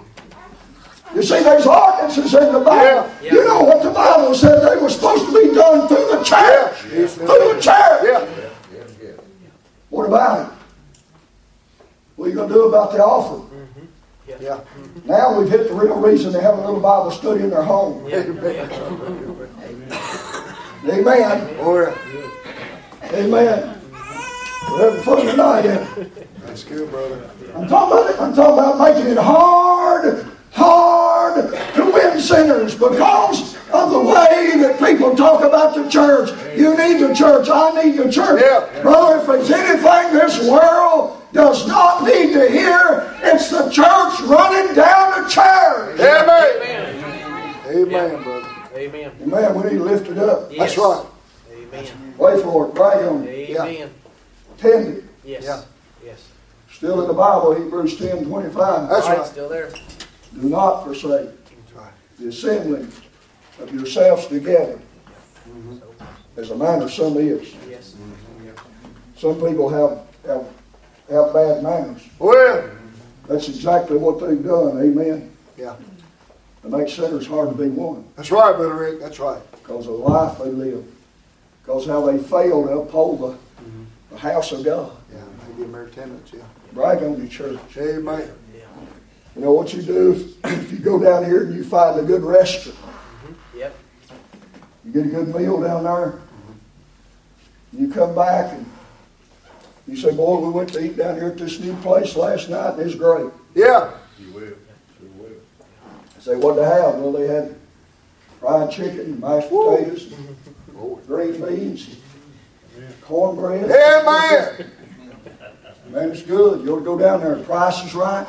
You see, there's ordinances in the Bible. Yeah. Yeah. You know what the Bible said they were supposed to be done through the church. Yeah. Through the church. Yeah. What about it? What are you going to do about the offering? Yeah. Yeah. Now we've hit the real reason they have a little Bible study in their home. Yeah. Amen. Oh, yeah. Amen. We're having fun tonight, ain't we? That's good, brother. I'm talking about it. I'm talking about making it hard, hard to win sinners because of the way that people talk about the church. You need the church. I need the church. Yeah. Brother, if there's anything this world does not need to hear, it's the church running down the church. Amen. Amen, brother. Amen. Amen. We need to lift it up. Yes. That's right. Amen. Wait for it. Brag on it. Amen. Tend it. Yes. Yeah. Yes. Still in the Bible, Hebrews ten twenty-five. That's All right, right. still there. Do not forsake That's right. the assembling of yourselves together, as a manner some is. Yes. Some people have, have, have bad manners. Well, That's exactly what they've done, amen. yeah. It makes sinners hard to be won That's right, Brother Rick. That's right. because of the life they live, because how they fail to uphold the, the house of God. Yeah. They give them their attendance, yeah. Brag on your church. Amen. You know what you do if, if you go down here and you find a good restaurant. Yep. You get a good meal down there. You come back and you say, boy, we went to eat down here at this new place last night and it's great. Yeah. You will. You will. I say, what'd they have? Well, they had fried chicken, mashed potatoes, green beans, cornbread. Amen. Man, it's good. You ought to go down there. The price is right.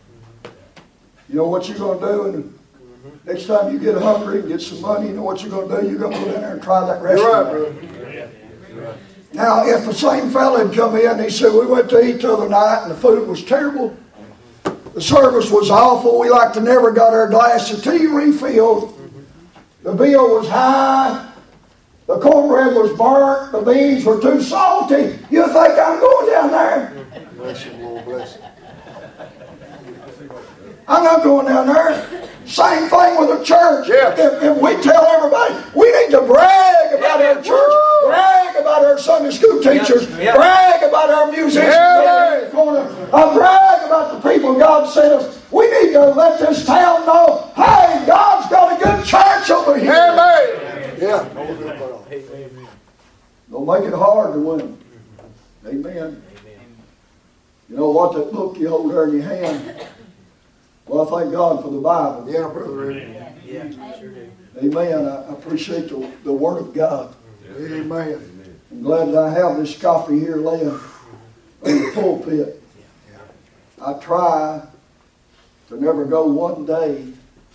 You know what you're going to do? And next time you get hungry and get some money, you know what you're going to do? You're going to go down there and try that You're right, restaurant. brother. Now, if the same fella had come in and he said, we went to eat the other night and the food was terrible, the service was awful, we like to never got our glass of tea refilled, the bill was high, the cornbread was burnt, the beans were too salty, you think I'm going down there? Bless you, Lord. Bless you. I'm not going down there. Same thing with the church. Yeah. If, if we tell everybody, we need to brag about Yeah. our church, brag about our Sunday school teachers, Yeah. Yeah. brag about our musicians, Yeah. in the corner, uh, brag about the people God sent us. We need to let this town know, hey, God's got a good church over here. Amen. Yeah. No good, brother. Don't make it hard to win. Amen. You know what, that book you hold there in your hand, well, I thank God for the Bible. Yeah, Brother Rick. Yeah. Sure do. Amen. I appreciate the, the Word of God. Amen. I'm glad that I have this copy here laying in the pulpit, I try to never go one day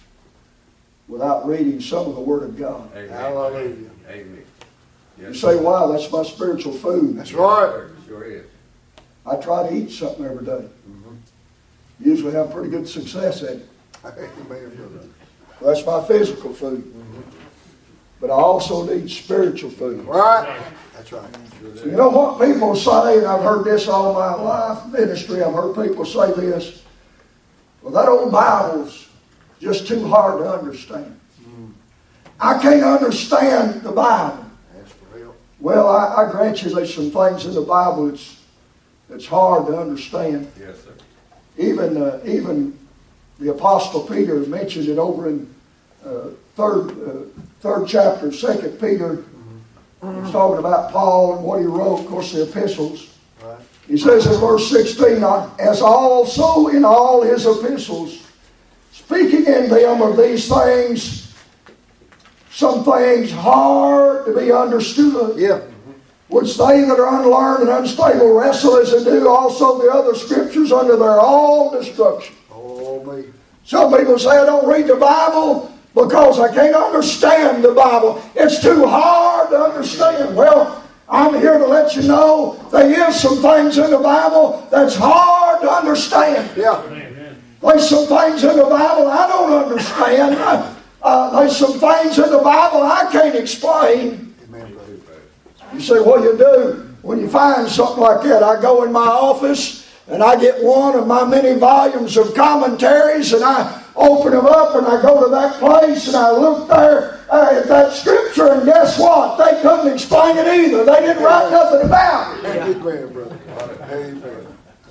without reading some of the Word of God. Amen. Hallelujah. Amen. You say, why? That's my spiritual food. That's right. Sure is. I try to eat something every day. Mm-hmm. Usually have pretty good success at it. Amen, brother. That's my physical food. Mm-hmm. But I also need spiritual food. Right. That's right. You know what people say, and I've heard this all my life ministry, I've heard people say this, well, that old Bible's just too hard to understand. Mm. I can't understand the Bible. That's for real. Well, I, I grant you there's some things in the Bible that's, that's hard to understand. Yes, sir. Even, uh, even the Apostle Peter mentioned it over in uh, third, uh, third chapter, Second Peter. Mm-hmm. He's talking about Paul and what he wrote, of course, the epistles. Right. He says in verse sixteen, as also in all his epistles, speaking in them of these things, some things hard to be understood. Yeah. Which they that are unlearned and unstable wrestle as they do also the other scriptures under their own destruction. Oh, me. Some people say, I don't read the Bible because I can't understand the Bible. It's too hard to understand. Well, I'm here to let you know there is some things in the Bible that's hard to understand. Yeah. There's some things in the Bible I don't understand. Uh, there's some things in the Bible I can't explain. Amen, brother. You say, what do you do when you find something like that? I go in my office and I get one of my many volumes of commentaries and I open them up and I go to that place and I look there uh, at that scripture and guess what? They couldn't explain it either. They didn't write nothing about it. Amen, brother. Amen.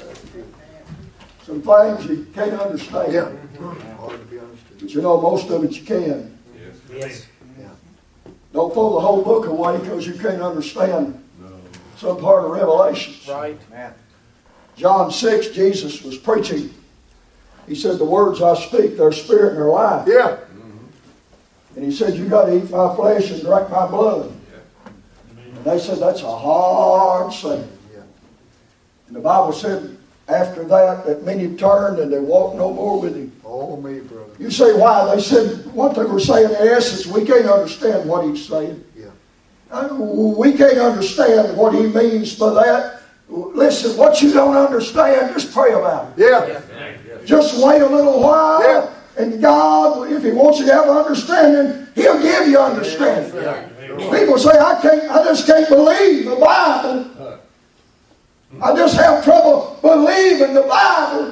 Some things you can't understand. Yeah. Hard to be understood. But you know, most of it you can. Yes. Don't throw the whole book away because you can't understand some part of Revelation. Right. John six, Jesus was preaching. He said, the words I speak, they're spirit and they're life. Yeah. And he said, you got to eat my flesh and drink my blood. And they said, that's a hard saying. Yeah. And the Bible said, after that, that many turned and they walked no more with him. Oh, me, brother. You say, why? They said, what they were saying in essence, we can't understand what he's saying. Yeah. Uh, We can't understand what he means by that. Listen, what you don't understand, just pray about it. Yeah. Just wait a little while, Yeah. and God, if he wants you to have understanding, he'll give you understanding. People say, I can't, I just can't believe the Bible. I just have trouble believing the Bible.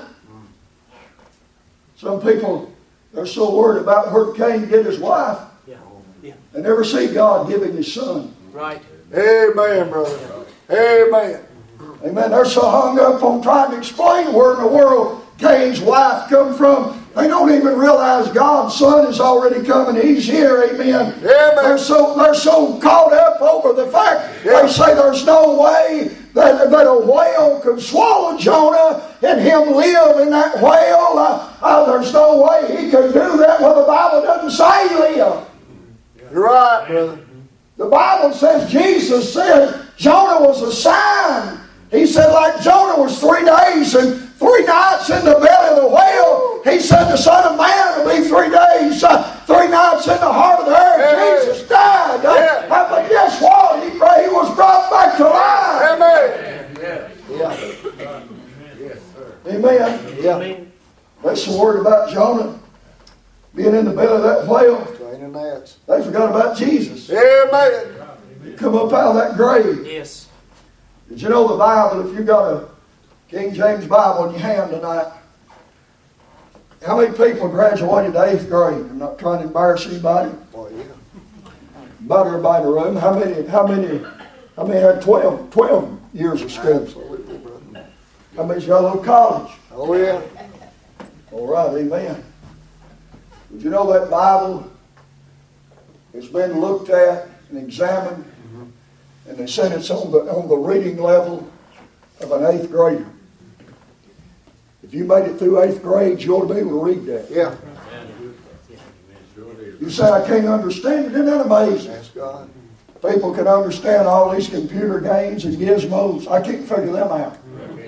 Some people, they're so worried about where Cain get his wife, Yeah. Yeah. they never see God giving his son. Right. Amen, brother. Amen. Amen. They're so hung up on trying to explain where in the world Cain's wife come from. They don't even realize God's son is already coming. He's here. Amen. Amen. They're so they're so caught up over the fact Yeah. they say there's no way that, that a whale could swallow Jonah and him live in that whale. Uh, uh, there's no way he could do that. Well, the Bible doesn't say live. You're right, brother. The Bible says Jesus said Jonah was a sign. He said like Jonah was three days and three nights in the belly of the whale. He said the Son of Man will be three days, uh, three nights in the heart of the earth. Amen. Jesus died. Uh, Yeah. uh, but guess what? He, he was brought back to life. Amen. Yeah. Yes, sir. Amen. Yeah. Amen. They're so worried about Jonah being in the belly of that whale. Training gnats. They forgot about Jesus. Amen. He come up out of that grave. Yes. Did you know the Bible, if you got a King James Bible in your hand tonight, how many people graduated to eighth grade? I'm not trying to embarrass anybody. Boy, yeah. About everybody in the room. How many, how many, how many had twelve, twelve years of school? Absolutely, brother. How many's got a little college? Oh, yeah. All right, amen. Did you know that Bible has been looked at and examined, and they said it's on the on the reading level of an eighth grader. If you made it through eighth grade, you ought to be able to read that. Yeah. You say, I can't understand it. Isn't that amazing? Ask God. People can understand all these computer games and gizmos. I can't figure them out.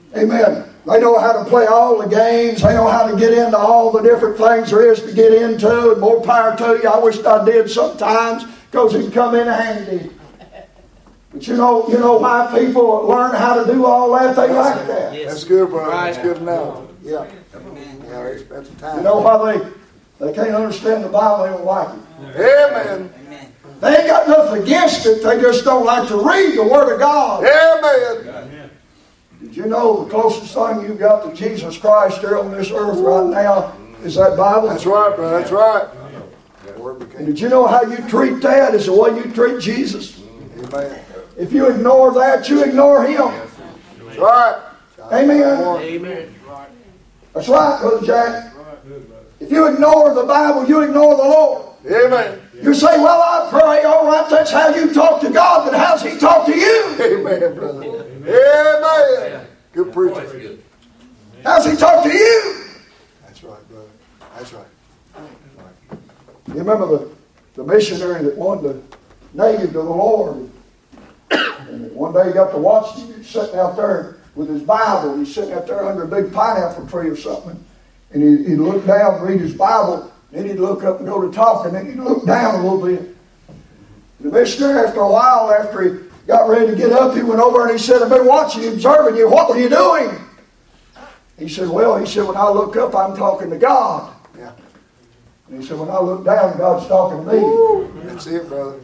Amen. They know how to play all the games. They know how to get into all the different things there is to get into. And more power to you. I wish I did sometimes because it'd come in handy. But you know, you know why people learn how to do all that? They like that. Yes. That's good, brother. That's good enough. Yeah. Yeah, they spend some time. You know why they they can't understand the Bible? They don't like it. Amen. They ain't got nothing against it. They just don't like to read the Word of God. Amen. Did you know the closest thing you've got to Jesus Christ here on this earth right now is that Bible? That's right, brother. That's right. That word And became. did you know how you treat that is the way you treat Jesus? Amen. If you ignore that, you ignore Him. That's right. Amen. Amen. That's right, Brother Jack. If you ignore the Bible, you ignore the Lord. Amen. You say, well, I pray, all right, that's how you talk to God, but how's He talk to you? Amen, brother. Amen. Good preacher. How's He talk to you? That's right, brother. That's right. You remember the, the missionary that won the native to the Lord? And one day he got to watch him. He's sitting out there with his Bible. He's sitting out there under a big pineapple tree or something. And he, he'd look down and read his Bible. Then he'd look up and go to talking. Then he'd look down a little bit. The missionary, after a while, after he got ready to get up, he went over and he said, I've been watching you, observing you. What were you doing? He said, well, he said, when I look up, I'm talking to God. Yeah. And he said, when I look down, God's talking to me. That's it, brother.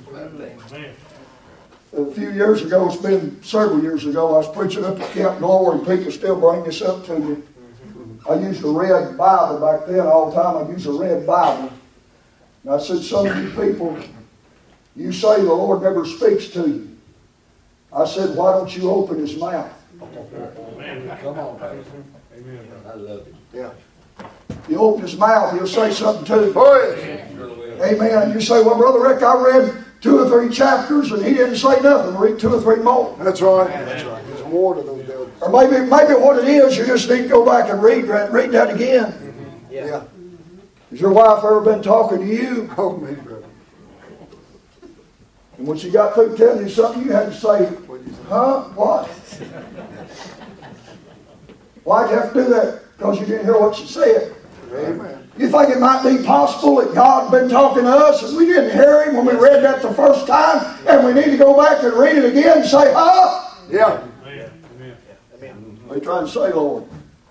A few years ago, it's been several years ago, I was preaching up at Camp Glory, and people still bring this up to me. I used a red Bible back then all the time. I used a red Bible. And I said, some of you people, you say the Lord never speaks to you. I said, why don't you open His mouth? Come on, Pastor. Amen. I love it. Yeah. You open His mouth, He'll say something to you. Oh, yeah. Amen. You say, well, Brother Rick, I read two or three chapters and he didn't say nothing. Read two or three more. That's right. That's right. There's more to those devils. Or maybe maybe what it is, you just need to go back and read that, read that again. Yeah. Yeah. Has your wife ever been talking to you? Oh, me, brother. And when she got through telling you something, you had to say, What'd you say? huh? What? Why'd you have to do that? Because you didn't hear what she said. Amen. You think it might be possible that God's been talking to us and we didn't hear Him when we read that the first time, and we need to go back and read it again and say, huh? Yeah. They try to say, Lord.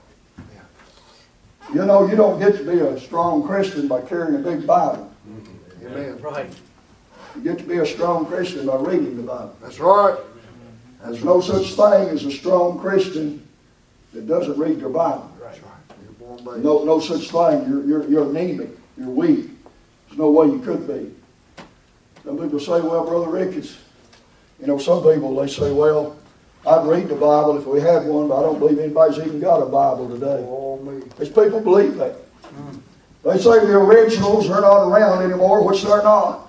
You know, you don't get to be a strong Christian by carrying a big Bible. Amen. Right. You get to be a strong Christian by reading the Bible. That's right. There's no such thing as a strong Christian that doesn't read their Bible. That's right. You're born baby. No, no such thing. You're, you're, you're anemic. You're weak. There's no way you could be. Some people say, well, Brother Rick, it's, you know, some people, they say, well, I'd read the Bible if we had one, but I don't believe anybody's even got a Bible today. Oh, me. These people believe that. They say the originals are not around anymore, which they're not.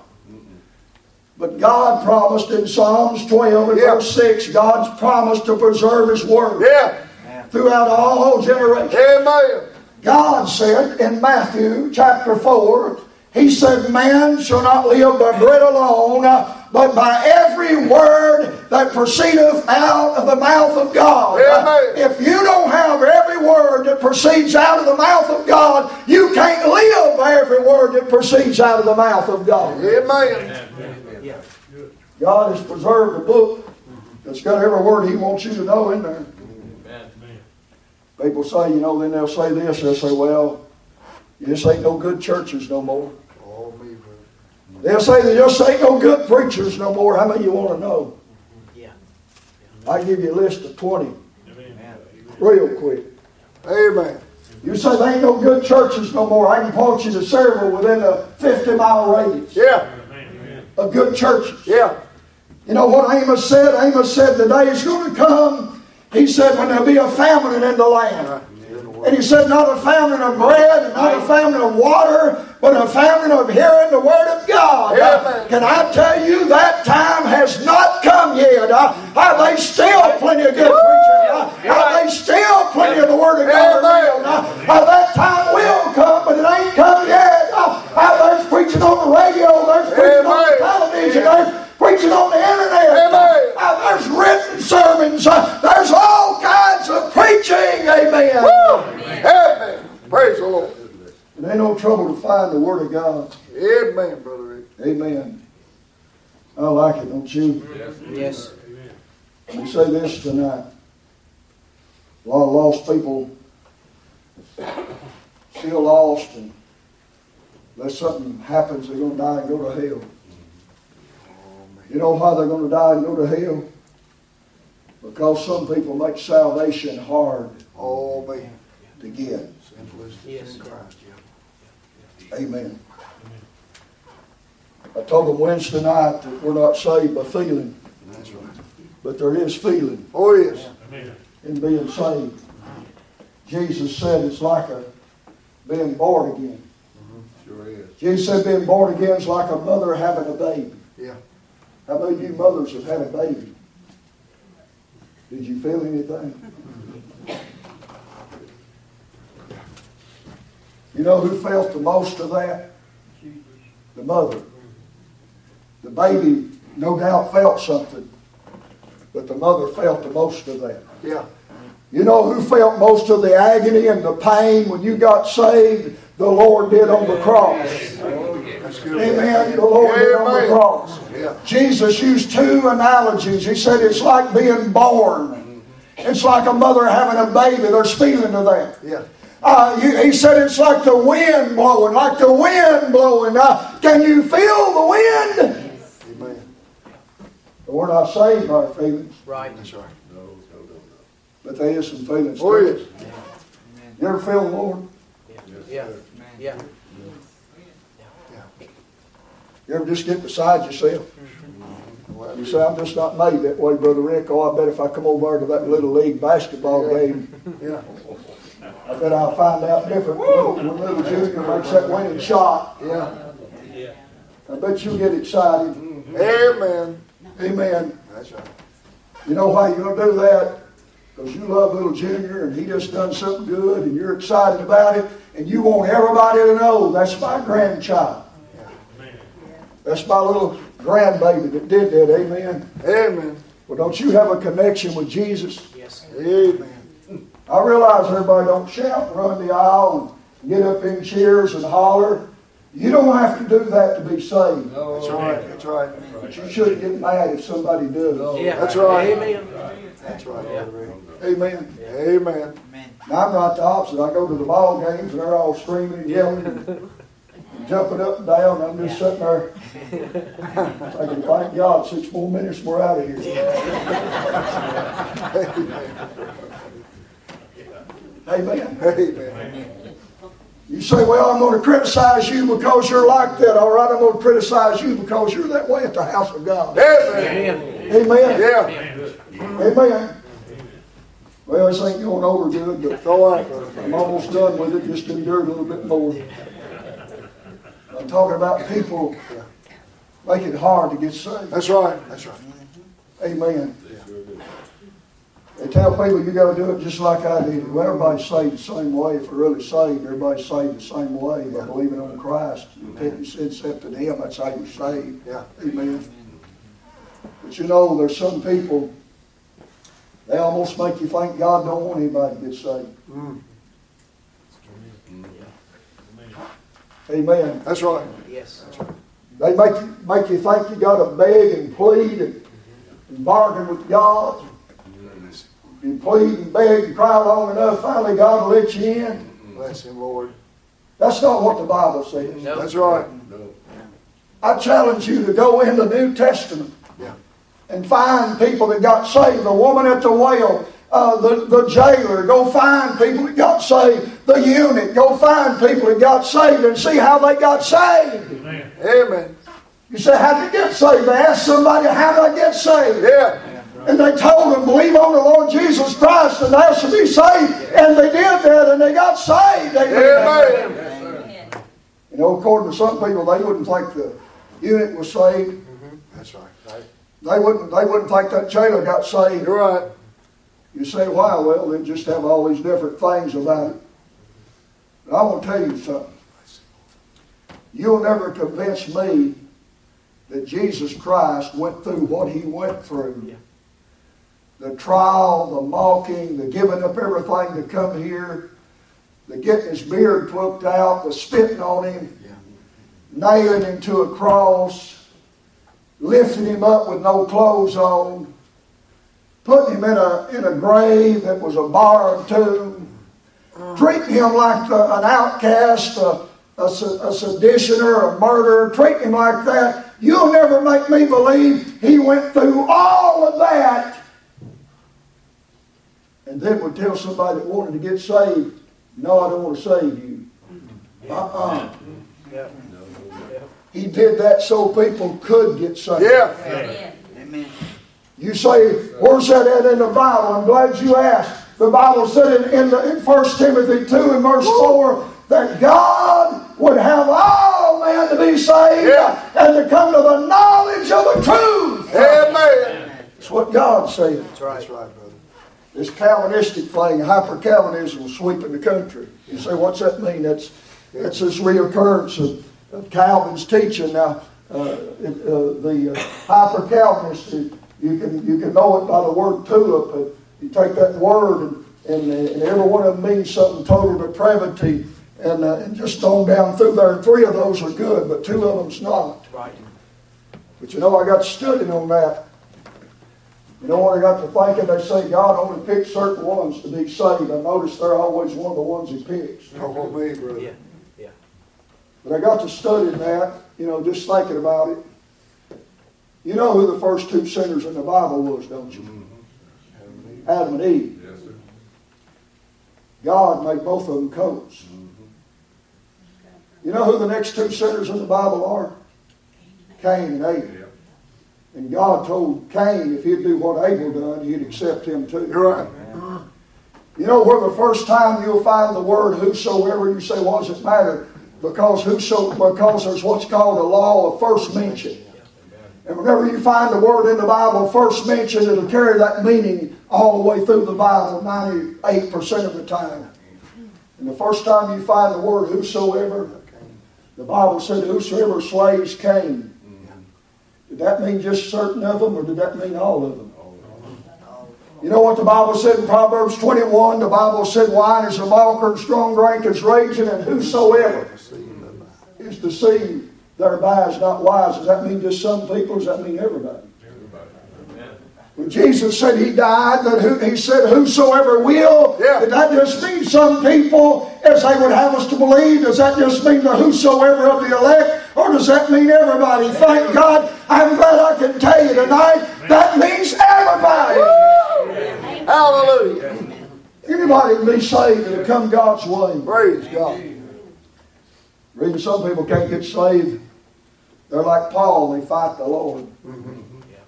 But God promised in Psalms twelve and Yeah. verse six, God's promised to preserve His Word Yeah. throughout all generations. Amen. God said in Matthew chapter four, He said, man shall not live by bread alone, but by every word that proceedeth out of the mouth of God. Amen. If you don't have every word that proceeds out of the mouth of God, you can't live by every word that proceeds out of the mouth of God. Amen. Yeah. God has preserved a book that's got every word He wants you to know in there. People say, you know, then they'll say this, they'll say, well, this ain't no good churches no more. Oh, me, brother. They'll say there just ain't no good preachers no more. How many you want to know? Yeah. I give you a list of twenty. Real quick. Amen. You say there ain't no good churches no more. I can point you to several within a fifty mile radius Yeah. of good churches. Yeah. You know what Amos said? Amos said the day is going to come. He said when there'll be a famine in the land. And he said not a famine of bread and not a famine of water, but a famine of hearing the Word of God. Amen. Can I tell you that time has not come yet? Uh, are they still plenty of good preachers? Uh, are they still plenty of the Word of God around? Uh, uh, that time will come, but it ain't come yet. Uh, uh, there's preaching on the radio, there's preaching on the Amen. television, there's preaching on the internet. Amen. Uh, there's written sermons. Uh, there's all kinds of preaching no trouble to find the Word of God. Amen, Brother Rick. Amen. I like it, don't you? Yes. Let me say this tonight. A lot of lost people still lost, and unless something happens, they're going to die and go to hell. You know why they're going to die and go to hell? Because some people make salvation hard Oh, man. to get. Yes. In Christ, yeah. Amen. I told them Wednesday night that we're not saved by feeling, That's right. but there is feeling Oh, yes. in being saved. Jesus said it's like a being born again. Sure is. Jesus said being born again is like a mother having a baby. Yeah. How many of you mothers have had a baby? Did you feel anything? You know who felt the most of that? The mother. The baby no doubt felt something, but the mother felt the most of that. Yeah. You know who felt most of the agony and the pain when you got saved? The Lord did on the cross. That's good. Amen. The Lord did on the Amen. cross. Yeah. Jesus used two analogies. He said it's like being born. It's like a mother having a baby. There's feeling to that. Yeah. Uh, you, he said it's like the wind blowing, like the wind blowing. Uh, can you feel the wind? Amen. But we're not saved by our feelings. Right. That's right. But there is some feelings. Oh, too. yes. You ever feel the Lord? Yeah. Yeah. You ever just get beside yourself? You say, I'm just not made that way, Brother Rick. Oh, I bet if I come over to that little league basketball game, Yeah. I bet I'll find out different. When little junior makes that winning shot, Yeah. I bet you'll get excited. Amen. Amen. That's right. You know why you're going to do that? Because you love little Junior and he just done something good and you're excited about it and you want everybody to know that's my grandchild. That's my little grandbaby that did that. Amen. Amen. Well, don't you have a connection with Jesus? Yes. Amen. I realize everybody don't shout and run the aisle and get up in cheers and holler. You don't have to do that to be saved. That's right. That's right. But you shouldn't get mad if somebody does. Yeah. That's right. Amen. That's right. Yeah. Amen. Amen. Now, I'm right the opposite. I go to the ball games and they're all screaming and yelling and jumping up and down. I'm just sitting there thinking, thank God, six more minutes and we're out of here. Amen. Amen. You say, well, I'm going to criticize you because you're like that. All right, I'm going to criticize you because you're that way at the house of God. Amen. Amen. Yeah. Amen. Well, this ain't going over good, but It's all right, brother. I'm almost done with it. Just endure a little bit more. I'm talking about people make it hard to get saved. That's right. That's right. Amen. They tell people you got to do it just like I did. Well, everybody's saved the same way. If they're really saved, everybody's saved the same way. By believing on Christ, repenting your sins, accepting Him, that's how you're saved. Yeah. Amen. But you know, there's some people, they almost make you think God don't want anybody to get saved. Mm. Amen. That's right. Yes. They make you, make you think you got to beg and plead and, and bargain with God. You plead and beg and cry long enough, finally God will let you in. Bless Him, Lord. That's not what the Bible says. No. That's right. I challenge you to go in the New Testament Yeah. and find people that got saved. The woman at the well, uh, the, the jailer. Go find people that got saved. The eunuch. Go find people that got saved and see how they got saved. Amen. Amen. You say, how did you get saved? They asked somebody, how did I get saved? Yeah. And they told them, believe on the Lord Jesus Christ and thou shalt be saved. And they did that and they got saved. Amen. Amen. You know, according to some people, they wouldn't think the eunuch was saved. Mm-hmm. That's right. Right. They wouldn't, they wouldn't think that jailer got saved. You're right. You say, why? Well, they just have all these different things about it. But I want to tell you something. You'll never convince me that Jesus Christ went through what He went through. Yeah. The trial, the mocking, the giving up everything to come here. the getting his beard plucked out, the spitting on him, nailing him to a cross, lifting him up with no clothes on, putting him in a, in a grave that was a borrowed tomb, treating him like the, an outcast, a, a, a seditioner, a murderer, treating him like that. You'll never make me believe he went through all of that and then would tell somebody that wanted to get saved, no, I don't want to save you. Uh-uh. He did that so people could get saved. Yeah. Amen. You say, where's that at in the Bible? I'm glad you asked. The Bible said in, in, the, in First Timothy two and verse four that God would have all men to be saved yeah. and to come to the knowledge of the truth. Amen. That's what God said. That's right, That's right brother. This Calvinistic thing, hyper-Calvinism was sweeping the country. You say, what's that mean? That's, that's this reoccurrence of, of Calvin's teaching. Now, uh, it, uh, the uh, hyper-Calvinists, you can, you can know it by the word tulip. But you take that word and, and, and every one of them means something total depravity. And, uh, and just on down through there, three of those are good, but two of them's not. Right. But you know, I got studying on that. You know what I got to thinking? They say God only picks certain ones to be saved. I noticed they're always one of the ones He picks. Oh, me, brother. Yeah, yeah. But I got to studying that, you know, just thinking about it. You know who the first two sinners in the Bible was, don't you? Mm-hmm. Adam and Eve. Yes, sir. God made both of them coats. Mm-hmm. You know who the next two sinners in the Bible are? Cain and Abel. Yeah. And God told Cain if he'd do what Abel done, He'd accept him too. You're right. You know where the first time you'll find the word whosoever, you say, what does it matter? Because whoso, because there's what's called a law of first mention. And whenever you find the word in the Bible first mention, it'll carry that meaning all the way through the Bible, ninety-eight percent of the time. And the first time you find the word whosoever, the Bible said whosoever slays Cain. Did that mean just certain of them, or did that mean all of them? You know what the Bible said in Proverbs twenty-one? The Bible said wine is a mocker and strong drink is raging, and whosoever is deceived thereby is not wise. Does that mean just some people, or does that mean everybody? When Jesus said He died, that who, He said whosoever will, yeah. did that just mean some people, as they would have us to believe? Does that just mean the whosoever of the elect? Or does that mean everybody? Thank God, I'm glad I can tell you tonight, that means everybody. Woo! Hallelujah. Anybody can be saved and come God's way. Praise God. The reason some people can't get saved, they're like Paul, they fight the Lord. Mm-hmm.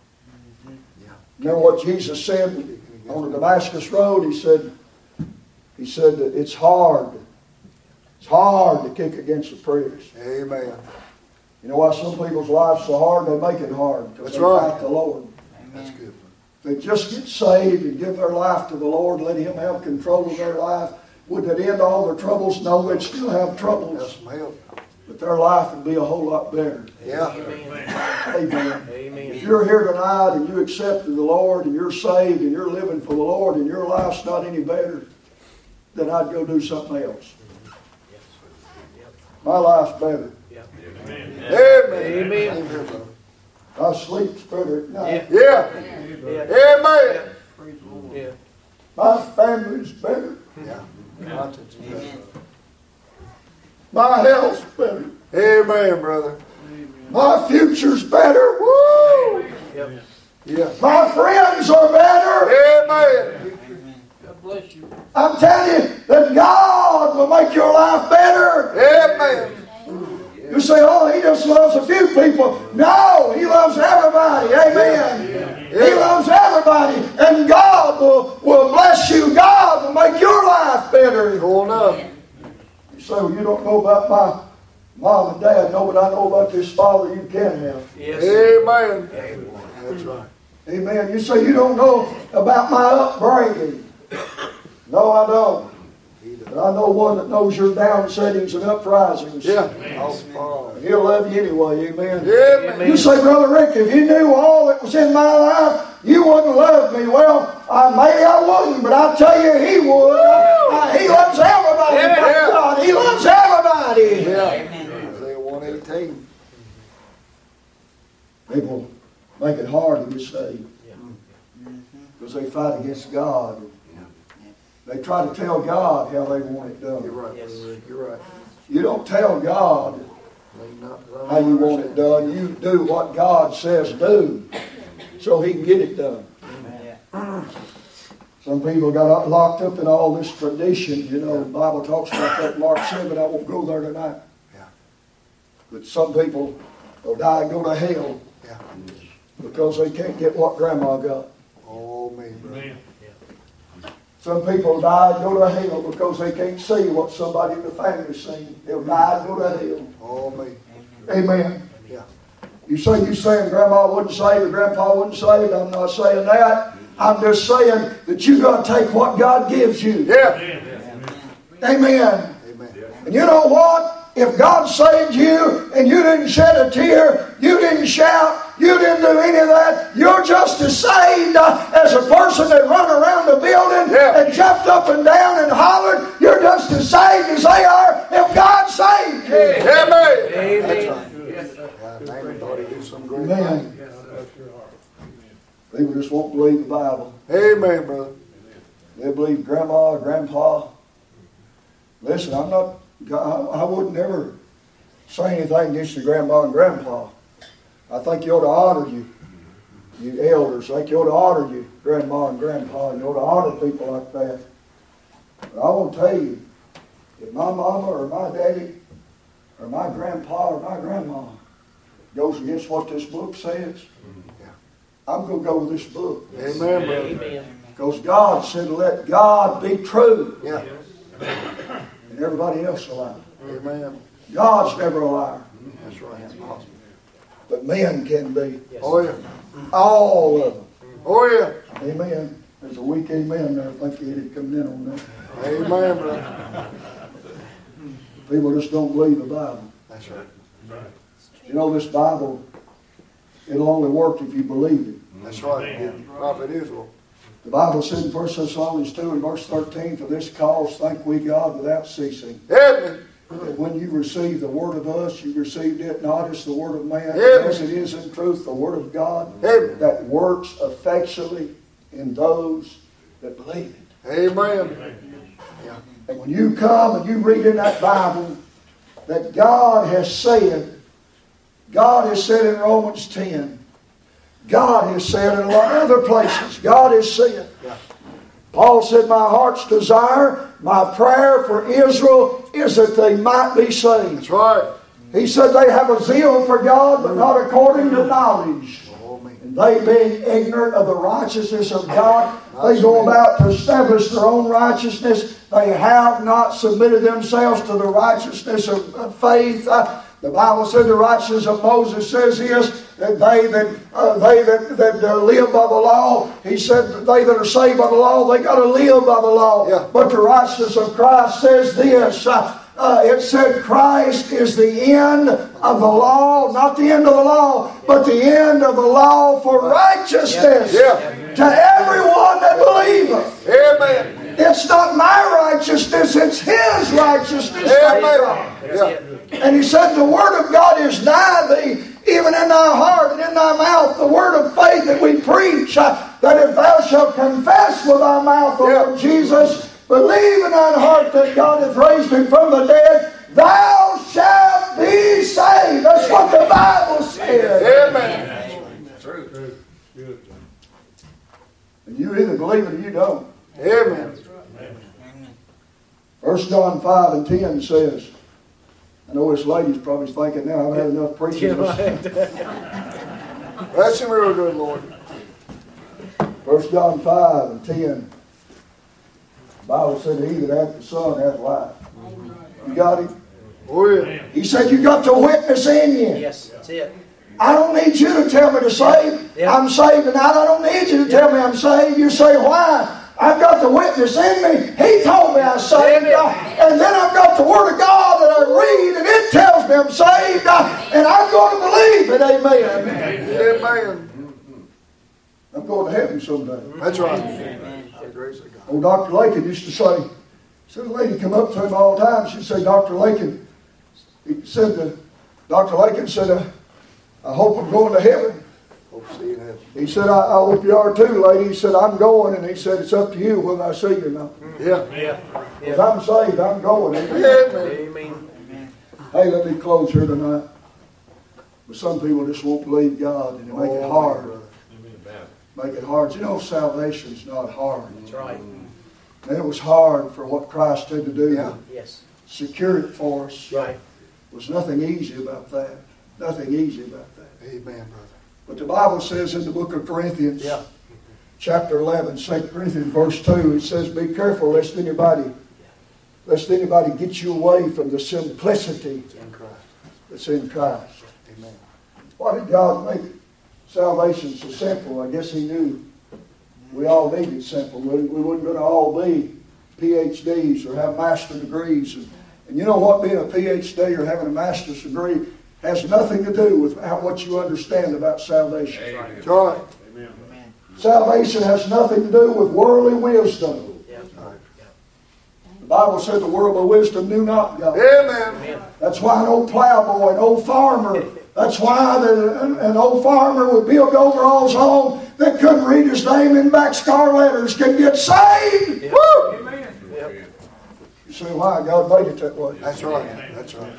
Remember what Jesus said on the Damascus Road? He said, He said that it's hard. It's hard to kick against the pricks. Amen. You know why some people's lives so hard? They make it hard because That's they right. fight the Lord. That's good. If they just get saved and give their life to the Lord, let Him have control of their life, would that end all their troubles? No, they'd still have troubles. That's some help. But their life would be a whole lot better. Yeah. Amen. Amen. If you're here tonight and you accepted the Lord and you're saved and you're living for the Lord and your life's not any better, then I'd go do something else. My life's better. Amen. Amen. My sleep's better at night. Yeah. Yeah. Amen. Yeah. My family's better. Yeah. Amen. My health's better. Amen, brother. My future's better. Woo! Yep. Yeah. My friends are better. Amen. God bless you. I'm telling you that God will make your life better. Amen. You say, oh, He just loves a few people. No, He loves everybody. Amen. He loves everybody. And God will, will bless you. God will make your life better. Going up. You say, well, you don't know about my mom and dad. No, but I know about this Father you can have. Yes. Amen. That's right. Amen. You say, you don't know about my upbringing. No, I don't. But I know one that knows your downsettings and uprisings. Yeah. And He'll love you anyway. Amen. Amen. You say, Brother Rick, if you knew all that was in my life, you wouldn't love me. Well, I, maybe I wouldn't, but I tell you, He would. I, He loves everybody. Yeah. God, He loves everybody. Yeah. Isaiah one eighteen. People make it hard to get saved because they fight against God. They try to tell God how they want it You're done. right, Yes. Brother Rick. You're right. You don't tell God Lean not to thy how you own want it done. You do what God says do so He can get it done. Some people got locked up in all this tradition. You know, the Bible talks about that in Mark seven. I won't go there tonight. Yeah. But some people will die and go to hell Yeah. because they can't get what grandma got. Oh, me, brother. Amen. Some people die and go to hell because they can't see what somebody in the family's seen. They'll die and go to hell. Oh, me. Amen. Yeah. You say you saying grandma wasn't saved or grandpa wasn't saved. I'm not saying that. I'm just saying that you got to take what God gives you. Yeah. Amen. Amen. And you know what? If God saved you and you didn't shed a tear, you didn't shout, you didn't do any of that, you're just as saved uh, as a person that run around the building Yeah. and jumped up and down and hollered. You're just as saved as they are if God saved you. Amen. Amen. That's right. Yeah, Naaman thought he'd do some great thing. Amen. People just won't believe the Bible. Amen, brother. They believe grandma or grandpa. Listen, I'm not, I wouldn't ever say anything against your grandma and grandpa. I think you ought to honor you, you elders. I think you ought to honor you, grandma and grandpa. You ought to honor people like that. But I want to tell you, if my mama or my daddy or my grandpa or my grandma goes against what this book says, I'm going to go with this book. Amen, brother. Amen. Because God said, let God be true Yeah. and everybody else a liar. Amen. God's never a liar, That's right. That's possible. but men can be. Oh, yeah. All of them. Oh, yeah. Amen. There's a weak amen there. I think he had come in on that. Amen, brother. People just don't believe the Bible. That's right. You know, this Bible, it'll only work if you believe it. That's right. Yeah. Prophet Israel. The Bible said in First Thessalonians two and verse thirteen, for this cause thank we God without ceasing. Amen. That when you receive the word of us, you received it not as the word of man, but Amen. as it is in truth the word of God, Amen. that works effectually in those that believe it. Amen. Yeah. And when you come and you read in that Bible that God has said, God has said in Romans ten, God has said in a lot of other places, God has said. Yeah. Paul said, my heart's desire, my prayer for Israel is that they might be saved. That's right. He said they have a zeal for God, but not according to knowledge. Oh, me. And they being ignorant of the righteousness of God, they go about to establish their own righteousness. They have not submitted themselves to the righteousness of, of faith. Uh, the Bible said the righteousness of Moses says is that they that uh, they that, that uh, live by the law, he said that they that are saved by the law, they got to live by the law. Yeah. But the righteousness of Christ says this. Uh, Uh, it said Christ is the end of the law, not the end of the law, but the end of the law for righteousness Yeah. to everyone that believeth. Amen. It's not my righteousness, it's His righteousness. Amen. Yeah. And He said the Word of God is nigh thee, even in thy heart and in thy mouth, the word of faith that we preach, uh, that if thou shalt confess with thy mouth the Yeah. Lord Jesus, believe in thine heart that God hath raised Him from the dead, thou shalt be saved. That's what the Bible says. Amen. True. Good. And you either believe it or you don't. Amen. First John five and ten says, I know this lady's probably thinking now, I've had enough preaching. Bless him real good, Lord. First John five and ten. The Bible said he that hath the Son hath life. You got it? Oh, yeah. He said you got the witness in you. Yes, that's it. I don't need you to tell me to save. Yeah. I'm saved tonight. I don't need you to tell me I'm saved. You say, why? I've got the witness in me. He told me I'm saved. Amen. Uh, and then I've got the Word of God that I read, and it tells me I'm saved. Uh, and I'm going to believe it. Amen. Amen. I'm going to heaven someday. That's right. The grace of God. Old Doctor Lakin used to say, So the lady come up to him all the time. She said, Doctor Lakin, he said, to, Doctor Lakin said, uh, I hope I'm going to heaven. Hope to see you in heaven. He said, I, I hope you are too, lady. He said, I'm going. And he said, it's up to you whether I see you or not. Yeah. Yeah. If I'm saved, I'm going. Amen. Amen. Amen. Hey, let me close here tonight. But some people just won't believe God and they make it Oh, hard. brother. Make it hard. You know, salvation's not hard. That's right. And it was hard for what Christ had to do Yeah. to Yes. secure it for us. Right. There was nothing easy about that. Nothing easy about that. Amen, brother. But the Bible says in the book of Corinthians, Yeah. chapter eleven, Second Corinthians, verse two, it says, be careful lest anybody, lest anybody get you away from the simplicity In Christ. that's in Christ. Amen. Why did God make salvation so simple? I guess He knew we all needed simple. We, we weren't going to all be P H Ds or have master degrees. And, and you know what? Being a P H D or having a master's degree has nothing to do with how, what you understand about salvation. That's right. Amen. Amen. Salvation has nothing to do with worldly wisdom. Yeah. The Bible said the world of wisdom knew not God. Amen. Amen. That's why an old plowboy, an old farmer, that's why the, an, an old farmer with big overalls on that couldn't read his name in back scar letters can get saved. Yeah. Woo! Amen. Yeah. You say, why? God made it that way. That's right. That's right.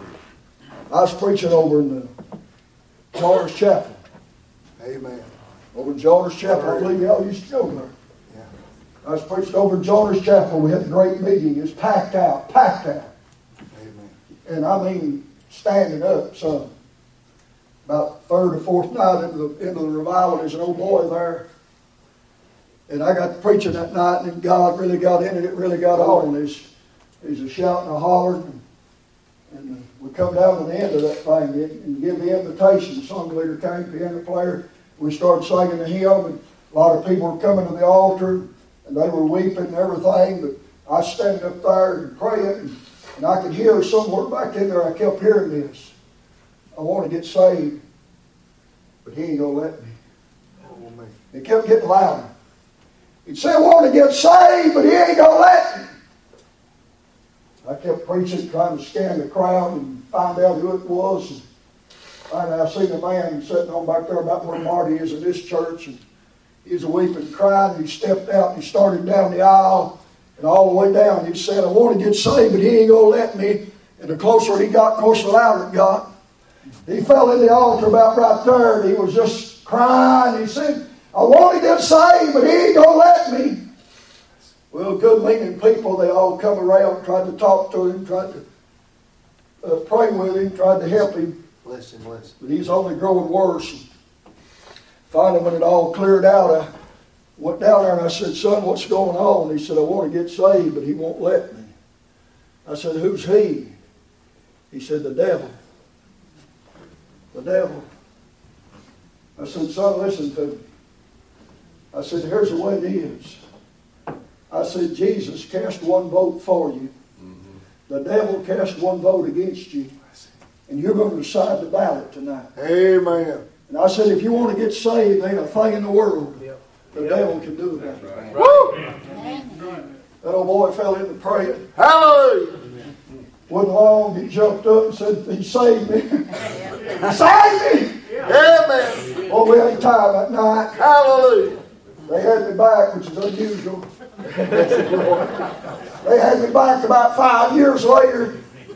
I was preaching over in the Joner's Chapel. Amen. Over in Joner's Chapel, I believe y'all used to go there. Yeah. I was preaching over in Joner's Chapel. We had a great meeting. It was packed out, packed out. Amen. And I mean, standing up, son. About third or fourth night into the, into the revival, there's an old boy there. And I got to preaching that night, and God really got in it. It really got on. There's, there's a shouting, a hollering. And, and we come down to the end of that thing and, and give the invitation. The song leader came, piano player. We started singing the hymn, and a lot of people were coming to the altar, and they were weeping and everything. But I was standing up there and praying, and, and I could hear somewhere back in there, I kept hearing this. I want to get saved, but He ain't going to let me. Oh, man. It kept getting louder. He'd say, I want to get saved, but He ain't going to let me. I kept preaching, trying to scan the crowd and find out who it was. And finally, I seen a man sitting on back there about where Marty is in this church. And he was weeping, crying. And he stepped out and he started down the aisle. And all the way down, he said, I want to get saved, but He ain't going to let me. And the closer he got, of course, the louder it got. He fell in the altar about right there, and he was just crying. He said, I want to get saved, but He ain't going to let me. Well, good-meaning people, they all come around, tried to talk to him, tried to uh, pray with him, tried to help him, Bless him, bless him. but he's only growing worse. Finally, when it all cleared out, I went down there and I said, son, what's going on? He said, I want to get saved, but He won't let me. I said, who's he? He said, the devil. The devil. I said, son, listen to me. I said, here's the way it is. I said, Jesus cast one vote for you. The devil cast one vote against you. And you're going to decide the ballot tonight. Amen. And I said, if you want to get saved, ain't a thing in the world Yep. the devil can do about it. Right. Woo! That old boy fell into praying. Hallelujah. Wasn't long, he jumped up and said, He saved me. He saved me! Amen. Oh, we had time that night. Hallelujah. They had me back, which is unusual. They had me back about five years later.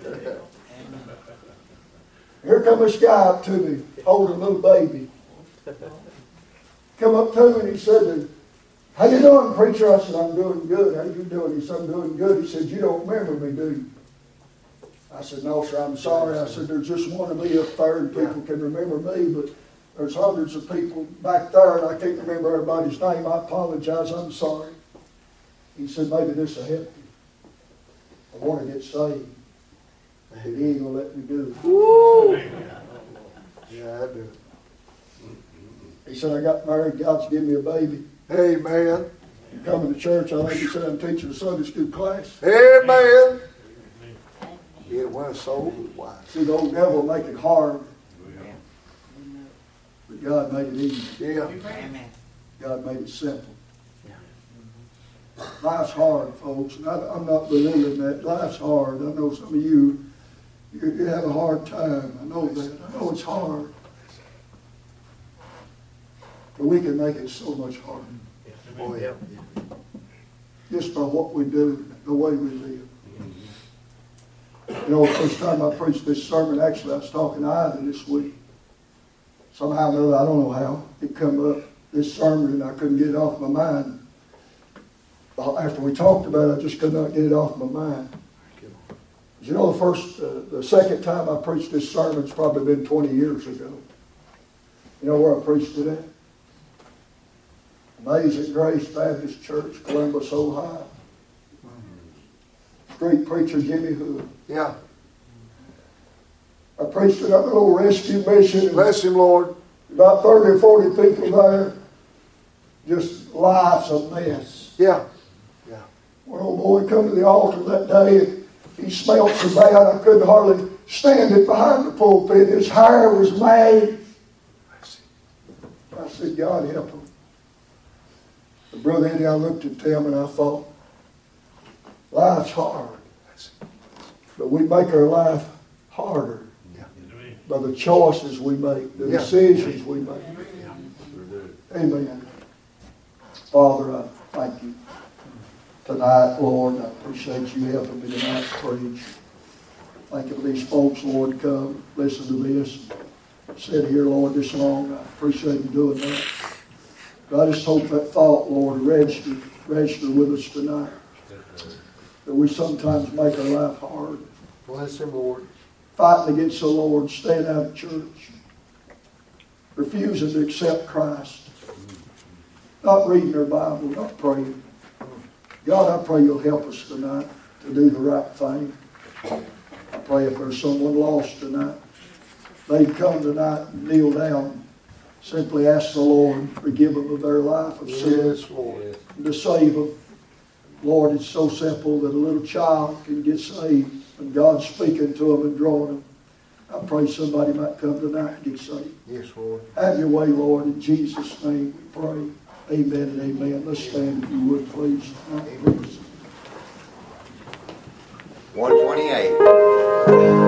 Here come this guy up to me, holding a little baby. Come up to me and he said, how you doing, preacher? I said, I'm doing good. How you doing? He said, I'm doing good. He said, you don't remember me, do you? I said, no, sir, I'm sorry. I said, there's just one of me up there and people can remember me, but there's hundreds of people back there and I can't remember everybody's name. I apologize. I'm sorry. He said, maybe this will help you. I want to get saved. But He ain't going to let me do it. Woo! Yeah, I do. He said, I got married. God's given me a baby. Amen. I'm coming to church. I think he said I'm teaching a Sunday school class. Amen. It went so wise. See, the old devil make it hard. But God made it easy. Yeah. Amen. God made it simple. Life's hard, folks, and I, I'm not belittling that. Life's hard. I know some of you, you, you have a hard time. I know that. I know it's hard. But we can make it so much harder. Oh, yeah. Just by what we do, the way we live. You know, the first time I preached this sermon, actually I was talking to Ida this week. Somehow or another, I don't know how, it come up, this sermon, and I couldn't get it off my mind. After we talked about it, I just could not get it off my mind. You know, the first, uh, the second time I preached this sermon's probably been twenty years ago. You know where I preached it at? Amazing Grace Baptist Church, Columbus, Ohio. Street preacher Jimmy Hood. Yeah. I preached at a little rescue mission. Bless him, Lord. About thirty or forty people there. Just lives a mess. Yeah. Yeah. One old boy come to the altar that day, and he smelled so bad I couldn't hardly stand it behind the pulpit. His hair was made. I said, God help him. But Brother Eddie, I looked at them and I thought, life's hard. But we make our life harder by the choices we make, the Yeah. decisions we make. Amen. Father, I thank you tonight, Lord. I appreciate you helping me tonight to preach. Thank you for these folks, Lord, to come listen to this. Sit here, Lord, this long. I appreciate you doing that. But I just hope that thought, Lord, register, register with us tonight. That we sometimes make our life hard. Bless him, Lord. Fighting against the Lord, staying out of church. Refusing to accept Christ. Not reading their Bible, not praying. God, I pray you'll help us tonight to do the right thing. I pray if there's someone lost tonight, they'd come tonight and kneel down. Simply ask the Lord to forgive them of their life of sin. Yes, Lord. And to save them. Lord, it's so simple that a little child can get saved and God's speaking to them and drawing them. I pray somebody might come tonight and get saved. Yes, Lord. Have your way, Lord. In Jesus' name we pray. Amen and amen. Let's stand if you would, please. Please. one twenty-eight.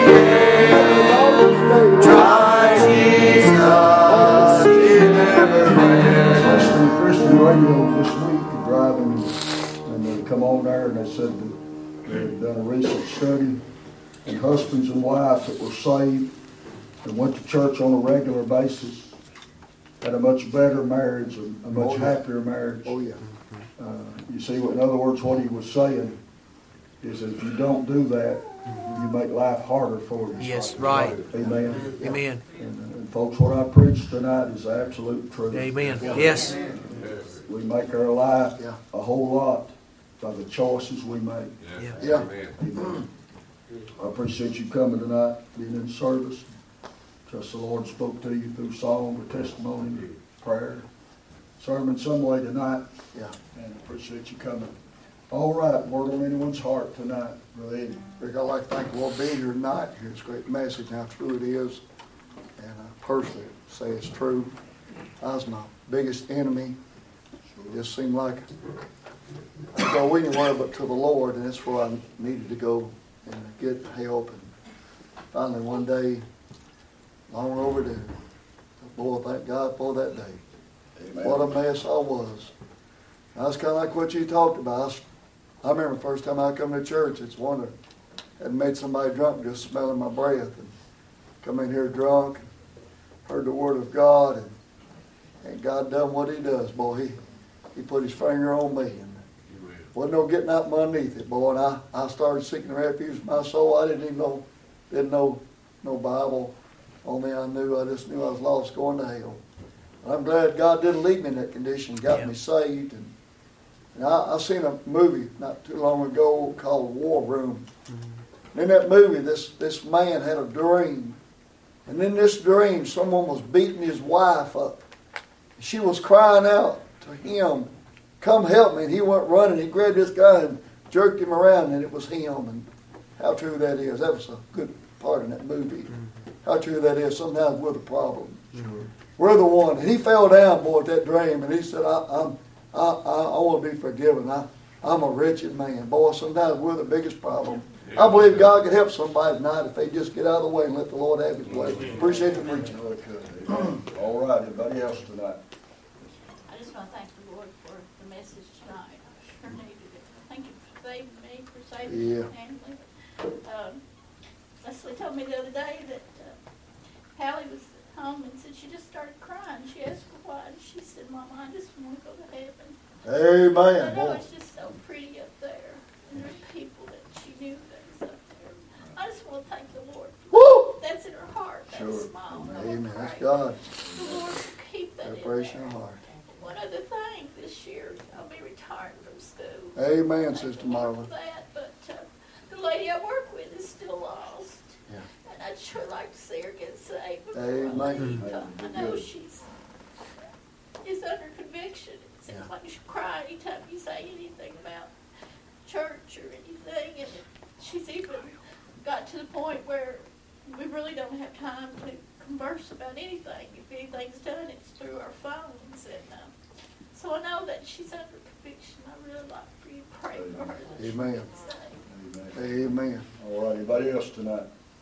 Try Jesus, he never They've done a recent study, and husbands and wives that were saved and went to church on a regular basis had a much better marriage, a, a much Oh, yeah. happier marriage. Oh, yeah. Uh, you see, what, in other words, what he was saying is that if you don't do that, you make life harder for you. Yes, right. Amen. Amen. And, and folks, what I preach tonight is the absolute truth. Amen. Yes. We make our life Yeah. a whole lot by the choices we make. Yeah. Yeah. Amen. I appreciate you coming tonight, being in service. Trust the Lord spoke to you through song or testimony, prayer, sermon some way tonight. Yeah. And I appreciate you coming. All right, word on anyone's heart tonight, Brother Eddie. Rick, I'd like to thank the Lord for being here tonight. Hear this great message, how true it is. And I personally say it's true. I was my biggest enemy. It just seemed like I'd go anywhere but to the Lord, and that's where I needed to go and get help. And finally one day, long overdue. Boy, thank God for that day. Amen. What a mess I was. I was kind of like what you talked about. I, was, I remember the first time I come to church, it's wonder. Had made somebody drunk just smelling my breath. And come in here drunk, and heard the word of God, and, and God done what he does, boy. He, he put his finger on me. And wasn't no getting out from underneath it, boy. And I, I started seeking refuge for my soul. I didn't even know, didn't know no Bible. Only I knew, I just knew I was lost going to hell. And I'm glad God didn't leave me in that condition, got Yeah. me saved. And, and I, I seen a movie not too long ago called War Room. Mm-hmm. And in that movie, this, this man had a dream. And in this dream, someone was beating his wife up. She was crying out to him, come help me. And he went running. He grabbed this guy and jerked him around, and it was him. And how true that is. That was a good part in that movie. Mm-hmm. How true that is. Sometimes we're the problem. Mm-hmm. We're the one. And he fell down, boy, at that dream, and he said, I, I'm, I, I, I want to be forgiven. I, I'm a wretched man. Boy, sometimes we're the biggest problem. I believe God could help somebody tonight if they just get out of the way and let the Lord have his way. Appreciate the preaching. All right, anybody else tonight? I just want to thank the Lord for the message tonight. I sure needed it. Thank you for saving me, for saving Yeah. my family. Um, Leslie told me the other day that uh, Hallie was home and said she just started crying. She asked her why, and she said, Mama, I just want to go to heaven. Amen. I know Boy. it's just so pretty up there, and there's people that she knew that's up there. I just want to thank the Lord. Woo! That's in her heart, that Sure. smile. I Amen. will That's pray God. the Lord will keep that in Preparation there. of heart. One other thing, this year I'll be retiring from school. Amen, Thank Sister the Lord Marla. for that, but uh, the lady I work with is still lost. Yeah. And I'd sure like to see her get saved before Amen. I leave. Uh, I know she's is under conviction. It seems Yeah. like she'll cry anytime you say anything about church or anything. And she's even got to the point where we really don't have time to converse about anything. If anything's done, it's through our phones. And uh, so I know that she's under conviction. I really like for you to pray for her. That Amen. She gets saved. Amen. Amen. All right, anybody else tonight?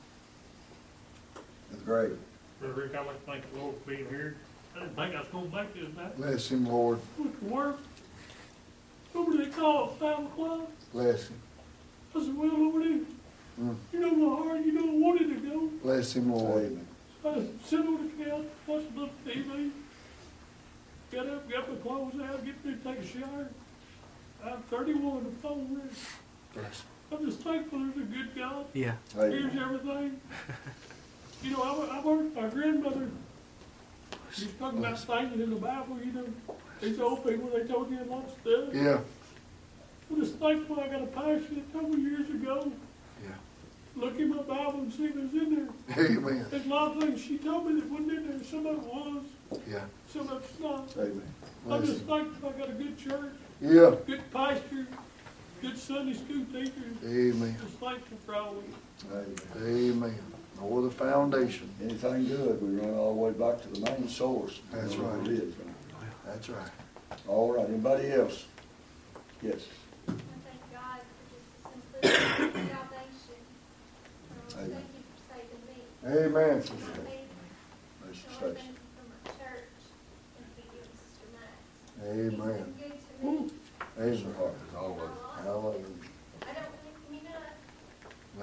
That's great. Brother Rick, I'd like to thank the Lord for being here. I didn't think I was going back this night. Bless him, Lord. Went to work. Over they called at five o'clock. Bless him. I said, well, over there. Mm. You know my heart, you know I wanted to go. Bless him, Lord. Amen. I sit on the couch, watch a little T V. Got up, got my clothes out, get ready to take a shower. I'm thirty-one, the phone rings. Bless him. I'm just thankful there's a good God. Yeah. Here's Amen. everything. You know, I, I heard my grandmother, she's talking about thinking in the Bible, you know, these old people, they told you a lot of stuff. Yeah. I'm just thankful I got a pastor that told me years ago, Yeah. look in my Bible and see if it's in there. Amen. There's a lot of things she told me that wasn't in there. Some of it was, Yeah. some of it's not. Amen. I'm Bless just him. thankful I got a good church, Yeah. good pastor, good Sunday school teachers. Amen. Just thankful for all of it. Amen. Amen. Or the foundation. Anything good, we run all the way back to the main source. That's What right. It is. That's right. All right, anybody else? Yes. I thank God for just the simplicity of salvation. Um, Amen. Thank you for saving me. Amen. Sister Sister. Lee. Bless you, I Stacy. thank you for my church. Thank you for Sister Max. Amen. He's been good to me. Amen. Bless your heart. Hallelujah. Hallelujah. I don't think, you know,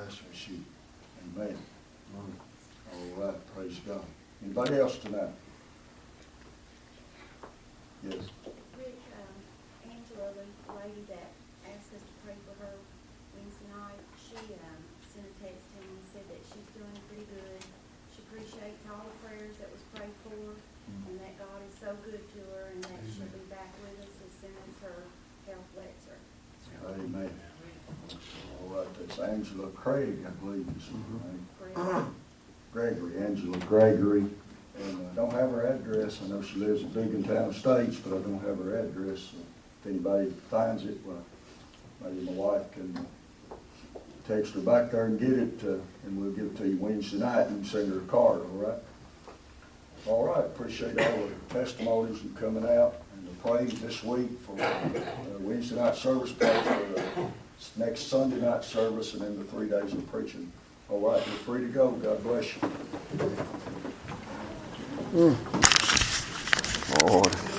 That's her sheep. Amen. All right, praise God. Anybody else tonight? Yes. Rick, um, Angela, the lady that asked us to pray for her Wednesday night, she um, sent a text to me and said that she's doing pretty good. She appreciates all the prayers that was prayed for, and that God is so good to her, and that she'll be back with us as soon as her health lets her. Amen. All right, that's Angela Craig, I believe is her name. Prayer. Gregory, Angela Gregory. And I don't have her address. I know she lives in Dugantown Estates, but I don't have her address. So if anybody finds it, well, maybe my wife can text her back there and get it, uh, and we'll give it to you Wednesday night and send her a card, all right? All right, appreciate all the testimonies and coming out and the praise this week for uh, Wednesday night service, pray for the next Sunday night service, and then the three days of preaching. All right, you're free to go. God bless you. Lord.